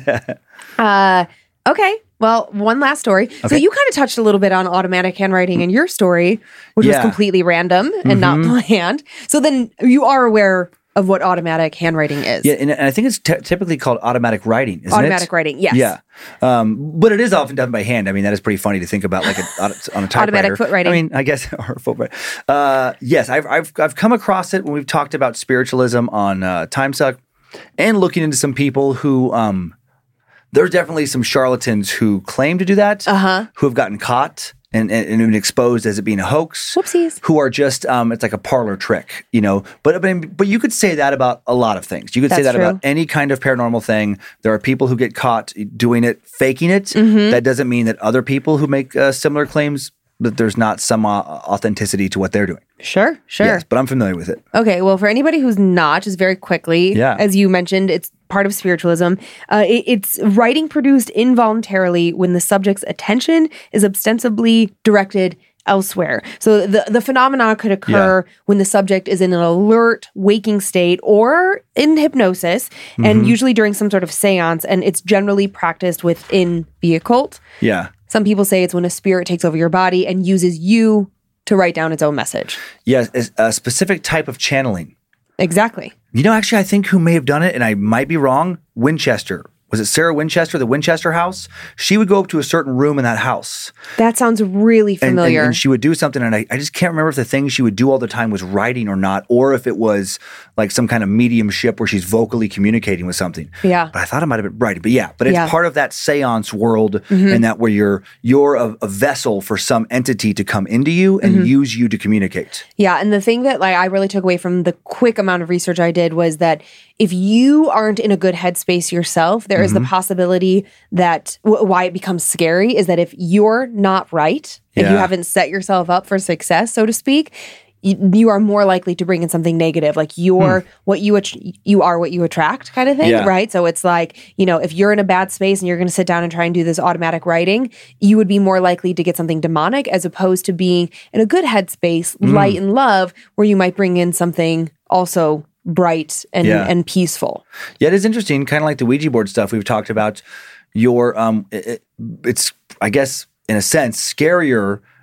[SPEAKER 1] uh, okay. Well, one last story. So
[SPEAKER 3] Okay.
[SPEAKER 1] you kind of touched a little bit on automatic handwriting in your story, which was
[SPEAKER 3] Yeah.
[SPEAKER 1] completely random and not planned. So then you are aware of what automatic handwriting is.
[SPEAKER 3] Yeah, and, and I think it's t- typically called automatic writing, isn't it?
[SPEAKER 1] Automatic writing, yes.
[SPEAKER 3] Yeah, um, but it is often done by hand. I mean, that is pretty funny to think about, like a, on a typewriter.
[SPEAKER 1] Automatic foot writing.
[SPEAKER 3] I mean, I guess or foot writing. Uh, yes, I've, I've I've come across it when we've talked about spiritualism on uh, TimeSuck, and looking into some people who. Um, There's definitely some charlatans who claim to do that,
[SPEAKER 1] Uh-huh.
[SPEAKER 3] who have gotten caught and, and, and been exposed as it being a hoax.
[SPEAKER 1] Whoopsies.
[SPEAKER 3] Who are just, um, it's like a parlor trick, you know. But, but but you could say that about a lot of things. You could say
[SPEAKER 1] That's
[SPEAKER 3] that
[SPEAKER 1] true.
[SPEAKER 3] about any kind of paranormal thing. There are people who get caught doing it, faking it.
[SPEAKER 1] Mm-hmm.
[SPEAKER 3] That doesn't mean that other people who make uh, similar claims, that there's not some uh, authenticity to what they're doing.
[SPEAKER 1] Sure, sure.
[SPEAKER 3] Yes, but I'm familiar with it.
[SPEAKER 1] Okay, well, for anybody who's not, just very quickly,
[SPEAKER 3] Yeah.
[SPEAKER 1] as you mentioned, it's part of spiritualism. Uh, it- it's writing produced involuntarily when the subject's attention is ostensibly directed elsewhere. So the, the phenomena could occur when the subject is in an alert, waking state or in hypnosis,
[SPEAKER 3] Mm-hmm.
[SPEAKER 1] and usually during some sort of seance, and it's generally practiced within the occult.
[SPEAKER 3] Yeah.
[SPEAKER 1] Some people say it's when a spirit takes over your body and uses you to write down its own message.
[SPEAKER 3] Yes, it's a specific type of channeling.
[SPEAKER 1] Exactly.
[SPEAKER 3] You know, actually, I think who may have done it, and I might be wrong, Winchester. Was it Sarah Winchester, the Winchester house? She would go up to a certain room in that house.
[SPEAKER 1] That sounds really
[SPEAKER 3] And, and,
[SPEAKER 1] familiar.
[SPEAKER 3] and she would do something, and I, I just can't remember if the thing she would do all the time was writing or not, or if it was like some kind of mediumship where she's vocally communicating with something.
[SPEAKER 1] Yeah.
[SPEAKER 3] But I thought it might have been writing. But yeah, but it's
[SPEAKER 1] Yeah.
[SPEAKER 3] part of that seance world,
[SPEAKER 1] Mm-hmm.
[SPEAKER 3] and that where you're you're a, a vessel for some entity to come into you and
[SPEAKER 1] Mm-hmm.
[SPEAKER 3] use you to communicate.
[SPEAKER 1] Yeah, and the thing that like I really took away from the quick amount of research I did was that if you aren't in a good headspace yourself, there is
[SPEAKER 3] Mm-hmm.
[SPEAKER 1] the possibility that w- why it becomes scary is that if you're not right, if you
[SPEAKER 3] Yeah.
[SPEAKER 1] haven't set yourself up for success, so to speak, you, you are more likely to bring in something negative. Like you're what you att- you are what you attract, kind of thing,
[SPEAKER 3] Hmm. Yeah.
[SPEAKER 1] right? So it's like, you know, if you're in a bad space and you're going to sit down and try and do this automatic writing, you would be more likely to get something demonic as opposed to being in a good headspace,
[SPEAKER 3] Hmm.
[SPEAKER 1] light and love, where you might bring in something also bright and
[SPEAKER 3] Yeah.
[SPEAKER 1] and peaceful.
[SPEAKER 3] Yeah, it is interesting, kind of like the Ouija board stuff we've talked about. Your, um, it, it- it's, I guess, in a sense, scarier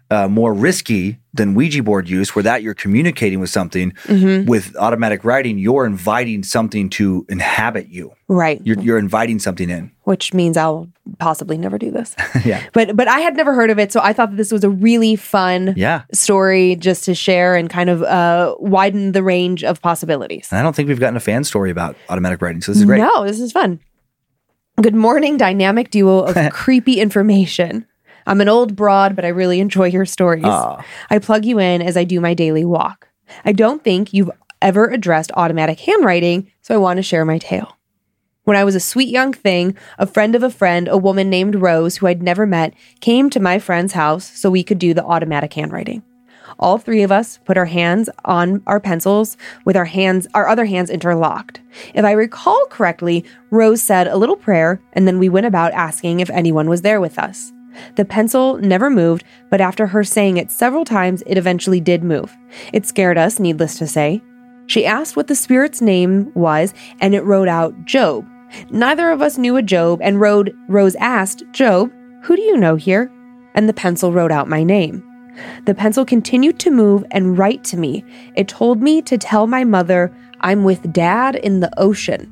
[SPEAKER 3] uh, more risky than Ouija board use, where that you're communicating with something.
[SPEAKER 1] Mm-hmm.
[SPEAKER 3] With automatic writing, you're inviting something to inhabit you.
[SPEAKER 1] Right.
[SPEAKER 3] You're, you're inviting something in.
[SPEAKER 1] Which means I'll possibly never do this.
[SPEAKER 3] Yeah.
[SPEAKER 1] But but I had never heard of it, so I thought that this was a really fun
[SPEAKER 3] Yeah.
[SPEAKER 1] story just to share and kind of uh, widen the range of possibilities.
[SPEAKER 3] And I don't think we've gotten a fan story about automatic writing, so this is great.
[SPEAKER 1] No, this is fun. Good morning, dynamic duo of creepy information. I'm an old broad, but I really enjoy your stories.
[SPEAKER 3] Aw.
[SPEAKER 1] I plug you in as I do my daily walk. I don't think you've ever addressed automatic handwriting, so I want to share my tale. When I was a sweet young thing, a friend of a friend, a woman named Rose, who I'd never met, came to my friend's house so we could do the automatic handwriting. All three of us put our hands on our pencils with our hands, our other hands interlocked. If I recall correctly, Rose said a little prayer, and then we went about asking if anyone was there with us. The pencil never moved, but after her saying it several times, it eventually did move. It scared us, needless to say. She asked what the spirit's name was, and it wrote out Job. Neither of us knew a Job, and wrote, Rose asked, Job, who do you know here? And the pencil wrote out my name. The pencil continued to move and write to me. It told me to tell my mother I'm with Dad in the ocean.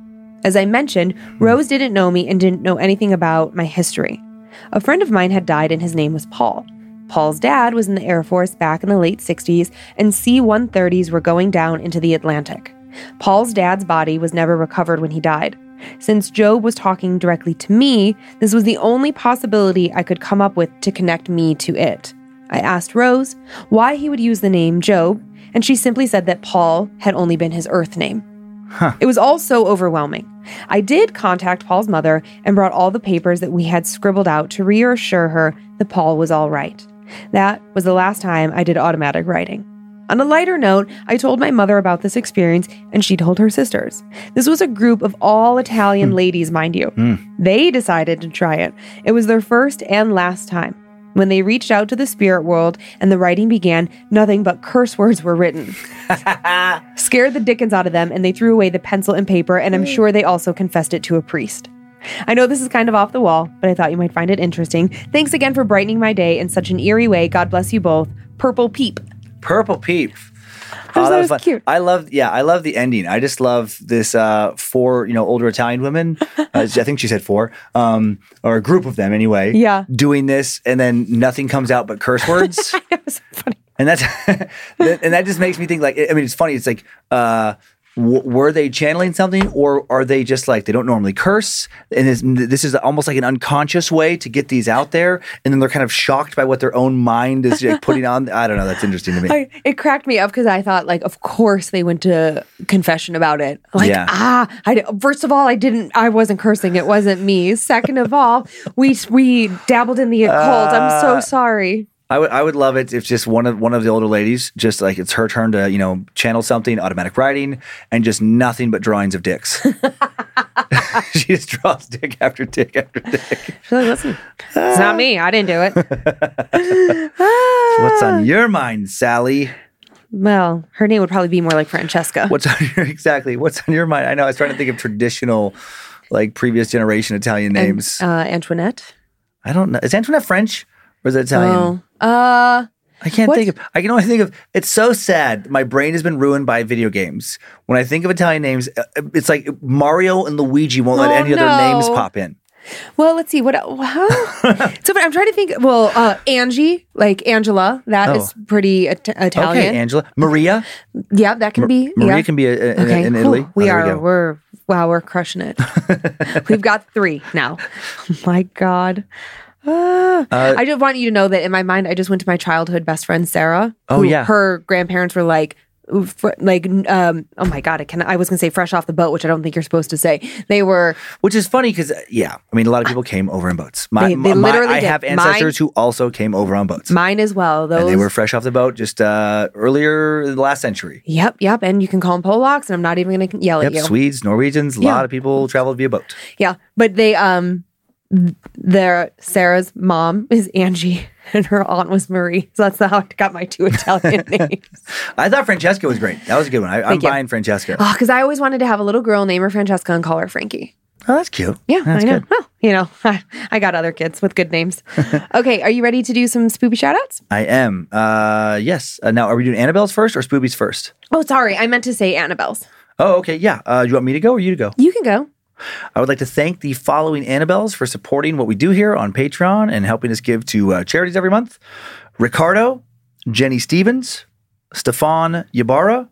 [SPEAKER 1] As I mentioned, Rose didn't know me and didn't know anything about my history. A friend of mine had died and his name was Paul. Paul's dad was in the Air Force back in the late sixties, and C one thirties were going down into the Atlantic. Paul's dad's body was never recovered when he died. Since Job was talking directly to me, this was the only possibility I could come up with to connect me to it. I asked Rose why he would use the name Job, and she simply said that Paul had only been his Earth name. Huh. It was all so overwhelming. I did contact Paul's mother and brought all the papers that we had scribbled out to reassure her that Paul was all right. That was the last time I did automatic writing. On a lighter note, I told my mother about this experience, and she told her sisters. This was a group of all Italian mm. ladies, mind you. Mm. They decided to try it. It was their first and last time. When they reached out to the spirit world and the writing began, nothing but curse words were written. Scared the dickens out of them, and they threw away the pencil and paper, and I'm sure they also confessed it to a priest. I know this is kind of off the wall, but I thought you might find it interesting. Thanks again for brightening my day in such an eerie way. God bless you both. Purple Peep.
[SPEAKER 3] Purple Peep.
[SPEAKER 1] Oh,
[SPEAKER 3] that
[SPEAKER 1] that
[SPEAKER 3] was
[SPEAKER 1] was cute.
[SPEAKER 3] I love, yeah, I love the ending. I just love this uh, four, you know, older Italian women. Uh, I think she said four, um, or a group of them anyway.
[SPEAKER 1] Yeah.
[SPEAKER 3] Doing this, and then nothing comes out but curse words.
[SPEAKER 1] It was funny.
[SPEAKER 3] And that's, and that just makes me think like, I mean, it's funny. It's like, uh, w- were they channeling something, or are they just like, they don't normally curse? And this, this is almost like an unconscious way to get these out there. And then they're kind of shocked by what their own mind is like, putting on. I don't know. That's interesting to me.
[SPEAKER 1] I, it cracked me up because I thought, like, of course they went to confession about it. Like,
[SPEAKER 3] Yeah.
[SPEAKER 1] ah, I, first of all, I didn't, I wasn't cursing. It wasn't me. Second of all, we we dabbled in the occult. I'm so sorry.
[SPEAKER 3] I would I would love it if just one of one of the older ladies, just like it's her turn to, you know, channel something, automatic writing, and just nothing but drawings of dicks. She just draws dick after dick after dick.
[SPEAKER 1] She's like, listen, it's not me. I didn't do it.
[SPEAKER 3] What's on your mind, Sally?
[SPEAKER 1] Well, her name would probably be more like Francesca.
[SPEAKER 3] What's on your exactly? What's on your mind? I know I was trying to think of traditional, like previous generation Italian names.
[SPEAKER 1] And, uh, Antoinette.
[SPEAKER 3] I don't know. Is Antoinette French or is it Italian?
[SPEAKER 1] Oh, uh,
[SPEAKER 3] I can't
[SPEAKER 1] what?
[SPEAKER 3] think of, I can only think of, it's so sad. My brain has been ruined by video games. When I think of Italian names, uh, it's like Mario and Luigi won't let
[SPEAKER 1] Oh,
[SPEAKER 3] any
[SPEAKER 1] no.
[SPEAKER 3] other names pop in.
[SPEAKER 1] well, let's see. What? How? So I'm trying to think. Well, uh, Angie, like Angela, that
[SPEAKER 3] Oh.
[SPEAKER 1] is pretty it- Italian.
[SPEAKER 3] Okay, Angela. Maria.
[SPEAKER 1] Yeah, that can be.
[SPEAKER 3] Maria
[SPEAKER 1] yeah.
[SPEAKER 3] can be a, a,
[SPEAKER 1] Okay,
[SPEAKER 3] in
[SPEAKER 1] whew,
[SPEAKER 3] Italy.
[SPEAKER 1] we
[SPEAKER 3] Oh, there
[SPEAKER 1] are.
[SPEAKER 3] go.
[SPEAKER 1] We're wow. We're crushing it. We've got three now. Oh my God. Ah.
[SPEAKER 3] Uh,
[SPEAKER 1] I just want you to know that in my mind, I just went to my childhood best friend Sarah.
[SPEAKER 3] Oh,
[SPEAKER 1] who-
[SPEAKER 3] yeah.
[SPEAKER 1] Her grandparents were like, fr- like, um, oh my God, I can. I was gonna say fresh off the boat, which I don't think you're supposed to say. They were.
[SPEAKER 3] Which is funny because, yeah, I mean, a lot of people came over in boats. My,
[SPEAKER 1] They- they
[SPEAKER 3] my-
[SPEAKER 1] literally
[SPEAKER 3] I
[SPEAKER 1] did.
[SPEAKER 3] have ancestors who also came over on boats.
[SPEAKER 1] Mine as well. Those.
[SPEAKER 3] And they were fresh off the boat just uh, earlier in the last century.
[SPEAKER 1] Yep, yep. And you can call them Polacks, and I'm not even going to yell
[SPEAKER 3] Yep,
[SPEAKER 1] at you.
[SPEAKER 3] Swedes, Norwegians, a
[SPEAKER 1] Yeah.
[SPEAKER 3] lot of people traveled via boat.
[SPEAKER 1] Yeah, but they, um, their Sarah's mom is Angie, and her aunt was Marie. So that's how I got my two Italian names.
[SPEAKER 3] I thought Francesca was great. That was a good one. I, I'm
[SPEAKER 1] Thank you.
[SPEAKER 3] buying Francesca.
[SPEAKER 1] Oh, because I always wanted to have a little girl name her Francesca and call her Frankie.
[SPEAKER 3] Oh, that's cute.
[SPEAKER 1] Yeah,
[SPEAKER 3] that's
[SPEAKER 1] I know.
[SPEAKER 3] good.
[SPEAKER 1] Well, you know, I got other kids with good names. Okay, are you ready to do some spoopy shout outs?
[SPEAKER 3] I am. Uh, yes. Uh, now, are we doing Annabelle's first or Spooby's first?
[SPEAKER 1] Oh, sorry. I meant to say Annabelle's.
[SPEAKER 3] Oh, okay. Yeah. Uh, do you want me to go or you to go?
[SPEAKER 1] You can go.
[SPEAKER 3] I would like to thank the following Annabelles for supporting what we do here on Patreon and helping us give to uh, charities every month. Ricardo, Jenny Stevens, Stefan Ybarra,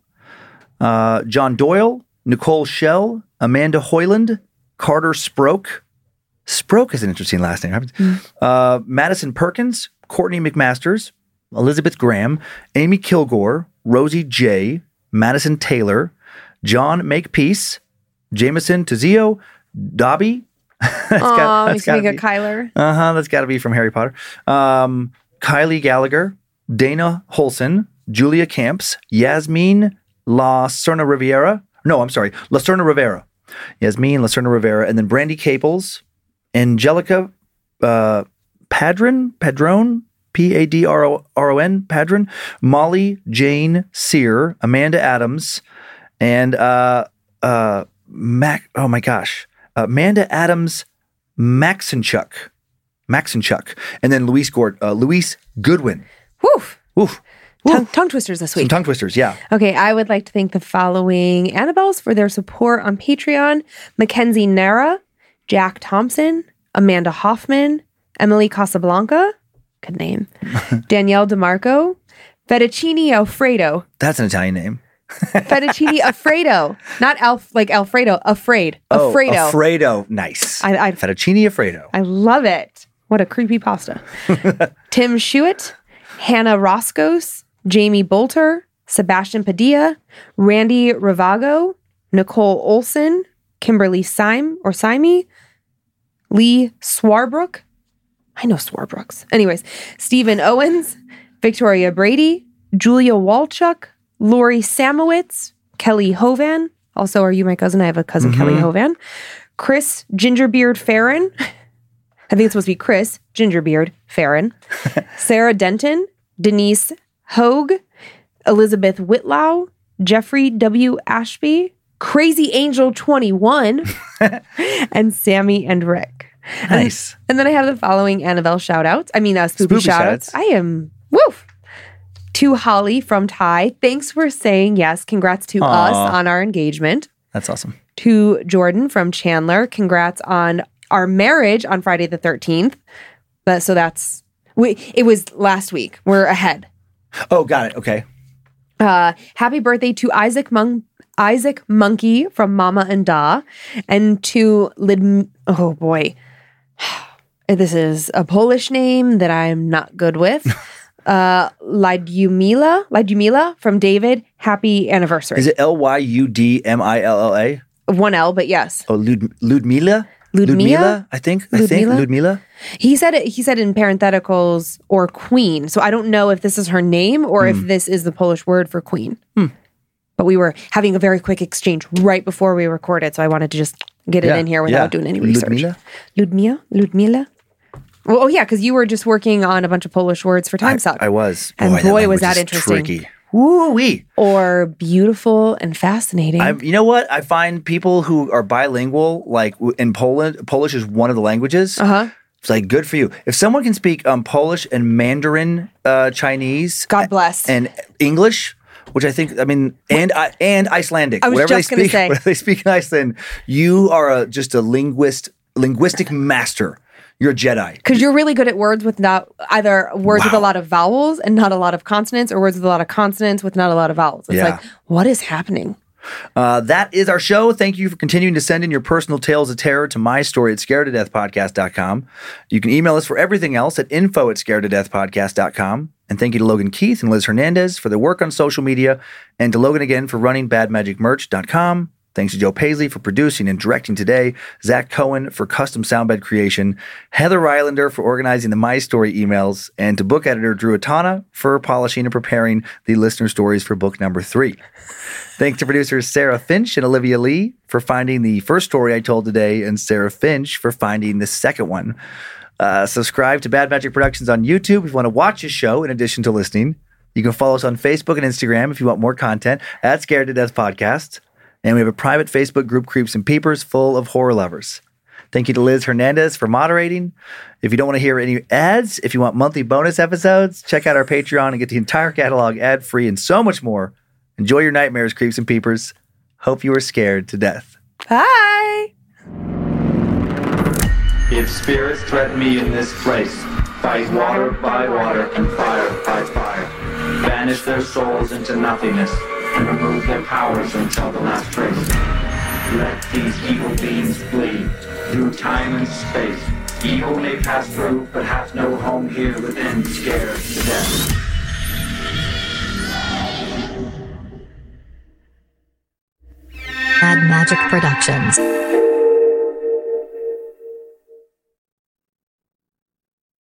[SPEAKER 3] uh, John Doyle, Nicole Shell, Amanda Hoyland, Carter Sproke. Sproke is an interesting last name. Mm. Uh, Madison Perkins, Courtney McMasters, Elizabeth Graham, Amy Kilgore, Rosie J, Madison Taylor, John Makepeace, Jameson Tizio, Dobby. that's
[SPEAKER 1] Aw,
[SPEAKER 3] got,
[SPEAKER 1] makes me think of Kyler.
[SPEAKER 3] Uh huh. That's got to be from Harry Potter. Um, Kylie Gallagher, Dana Holson, Julia Camps, Yasmin La Serna Riviera. No, I'm sorry, La Serna Rivera. Yasmin La Serna Rivera, and then Brandy Caples, Angelica uh, Padron, Padron, P A D R O R O N, Padron, Molly Jane Sear, Amanda Adams, and uh, uh, Mac. Oh my gosh, uh, Amanda Adams, Maxenchuk, Maxenchuk, and then Luis Gord, uh, Luis Goodwin.
[SPEAKER 1] Woof.
[SPEAKER 3] Woof.
[SPEAKER 1] Tongue, tongue twisters this week.
[SPEAKER 3] Some tongue twisters, yeah.
[SPEAKER 1] Okay, I would like to thank the following Annabelles for their support on Patreon. Mackenzie Nara, Jack Thompson, Amanda Hoffman, Emily Casablanca, good name, Danielle DeMarco, Fettuccine Alfredo.
[SPEAKER 3] That's an Italian name.
[SPEAKER 1] Fettuccine Alfredo, not Alf like Alfredo, afraid.
[SPEAKER 3] Oh,
[SPEAKER 1] Alfredo.
[SPEAKER 3] Alfredo. Nice.
[SPEAKER 1] I, I,
[SPEAKER 3] Fettuccine Alfredo.
[SPEAKER 1] I love it. What a creepy pasta. Tim Schuett, Hannah Roscos, Jamie Bolter, Sebastian Padilla, Randy Ravago, Nicole Olson, Kimberly Syme or Syme, Lee Swarbrook. I know Swarbrooks. Anyways, Stephen Owens, Victoria Brady, Julia Walchuk, Lori Samowitz, Kelly Hovan. Also, are you my cousin? I have a cousin, mm-hmm. Kelly Hovan. Chris Gingerbeard Farron. I think it's supposed to be Chris Gingerbeard Farron. Sarah Denton, Denise Hogue, Elizabeth Whitlow, Jeffrey W. Ashby, Crazy Angel twenty-one, and Sammy and Rick.
[SPEAKER 3] Nice.
[SPEAKER 1] And, and then I have the following Annabelle shout outs. I mean, uh, spoopy,
[SPEAKER 3] spoopy
[SPEAKER 1] shout outs. I am, woof. To Holly from Thai. Thanks for saying yes. Congrats to
[SPEAKER 3] Aww.
[SPEAKER 1] us on our engagement.
[SPEAKER 3] That's awesome.
[SPEAKER 1] To Jordan from Chandler. Congrats on our marriage on Friday the thirteenth. But so that's, we. It was last week. We're ahead.
[SPEAKER 3] Oh, got it. Okay.
[SPEAKER 1] Uh, happy birthday to Isaac Mon- Isaac Monkey from Mama and Da, and to Lid. Oh boy, this is a Polish name that I'm not good with. uh, Ludmila, Ludmila from David. Happy anniversary.
[SPEAKER 3] Is it L Y U D M I L L A?
[SPEAKER 1] One L, but yes.
[SPEAKER 3] Oh, Lud- Ludmila.
[SPEAKER 1] Ludmila?
[SPEAKER 3] I think. I think
[SPEAKER 1] Ludmila?
[SPEAKER 3] Ludmila.
[SPEAKER 1] He said it. He said in parentheticals or queen. So I don't know if this is her name or mm. if this is the Polish word for queen.
[SPEAKER 3] Mm.
[SPEAKER 1] But we were having a very quick exchange right before we recorded, so I wanted to just get
[SPEAKER 3] yeah.
[SPEAKER 1] it in here without
[SPEAKER 3] yeah.
[SPEAKER 1] doing any research.
[SPEAKER 3] Ludmila.
[SPEAKER 1] Ludmila. Ludmila. Well, oh yeah, because you were just working on a bunch of Polish words for Time Suck.
[SPEAKER 3] I, I was.
[SPEAKER 1] And
[SPEAKER 3] boy,
[SPEAKER 1] boy
[SPEAKER 3] that
[SPEAKER 1] was that
[SPEAKER 3] is
[SPEAKER 1] interesting.
[SPEAKER 3] Tricky. Woo-wee.
[SPEAKER 1] Or beautiful and fascinating.
[SPEAKER 3] I, you know what? I find people who are bilingual, like in Poland, Polish is one of the languages.
[SPEAKER 1] Uh-huh.
[SPEAKER 3] It's like, good for you. If someone can speak um, Polish and Mandarin uh, Chinese.
[SPEAKER 1] God bless.
[SPEAKER 3] And English, which I think, I mean, and uh, and Icelandic.
[SPEAKER 1] I was
[SPEAKER 3] whatever
[SPEAKER 1] just
[SPEAKER 3] they
[SPEAKER 1] going to
[SPEAKER 3] speak,
[SPEAKER 1] say.
[SPEAKER 3] Whatever they speak in Iceland, you are a, just a linguist, linguistic master. You're a Jedi.
[SPEAKER 1] Because you're really good at words with not either words
[SPEAKER 3] Wow.
[SPEAKER 1] with a lot of vowels and not a lot of consonants, or words with a lot of consonants with not a lot of vowels. It's
[SPEAKER 3] Yeah.
[SPEAKER 1] like, what is happening?
[SPEAKER 3] Uh, that is our show. Thank you for continuing to send in your personal tales of terror to my story at scared to death podcast dot com. You can email us for everything else at info at scared to death podcast dot com. And thank you to Logan Keith and Liz Hernandez for their work on social media, and to Logan again for running bad magic merch dot com. Thanks to Joe Paisley for producing and directing today, Zach Cohen for custom soundbed creation, Heather Rylander for organizing the My Story emails, and to book editor Drew Atana for polishing and preparing the listener stories for book number three. Thanks to producers Sarah Finch and Olivia Lee for finding the first story I told today, and Sarah Finch for finding the second one. Uh, subscribe to Bad Magic Productions on YouTube if you want to watch the show in addition to listening. You can follow us on Facebook and Instagram if you want more content at Scared to Death Podcast. And we have a private Facebook group, Creeps and Peepers, full of horror lovers. Thank you to Liz Hernandez for moderating. If you don't want to hear any ads, if you want monthly bonus episodes, check out our Patreon and get the entire catalog ad-free and so much more. Enjoy your nightmares, Creeps and Peepers. Hope you are scared to death.
[SPEAKER 1] Bye.
[SPEAKER 2] If spirits threaten me in this place, fight water by water and fire by fire. Banish their souls into nothingness and remove their powers until the last trace. Let these evil beings flee through time and space. Evil may pass through, but hath no home here within, scared to death.
[SPEAKER 5] Bad Magic Productions.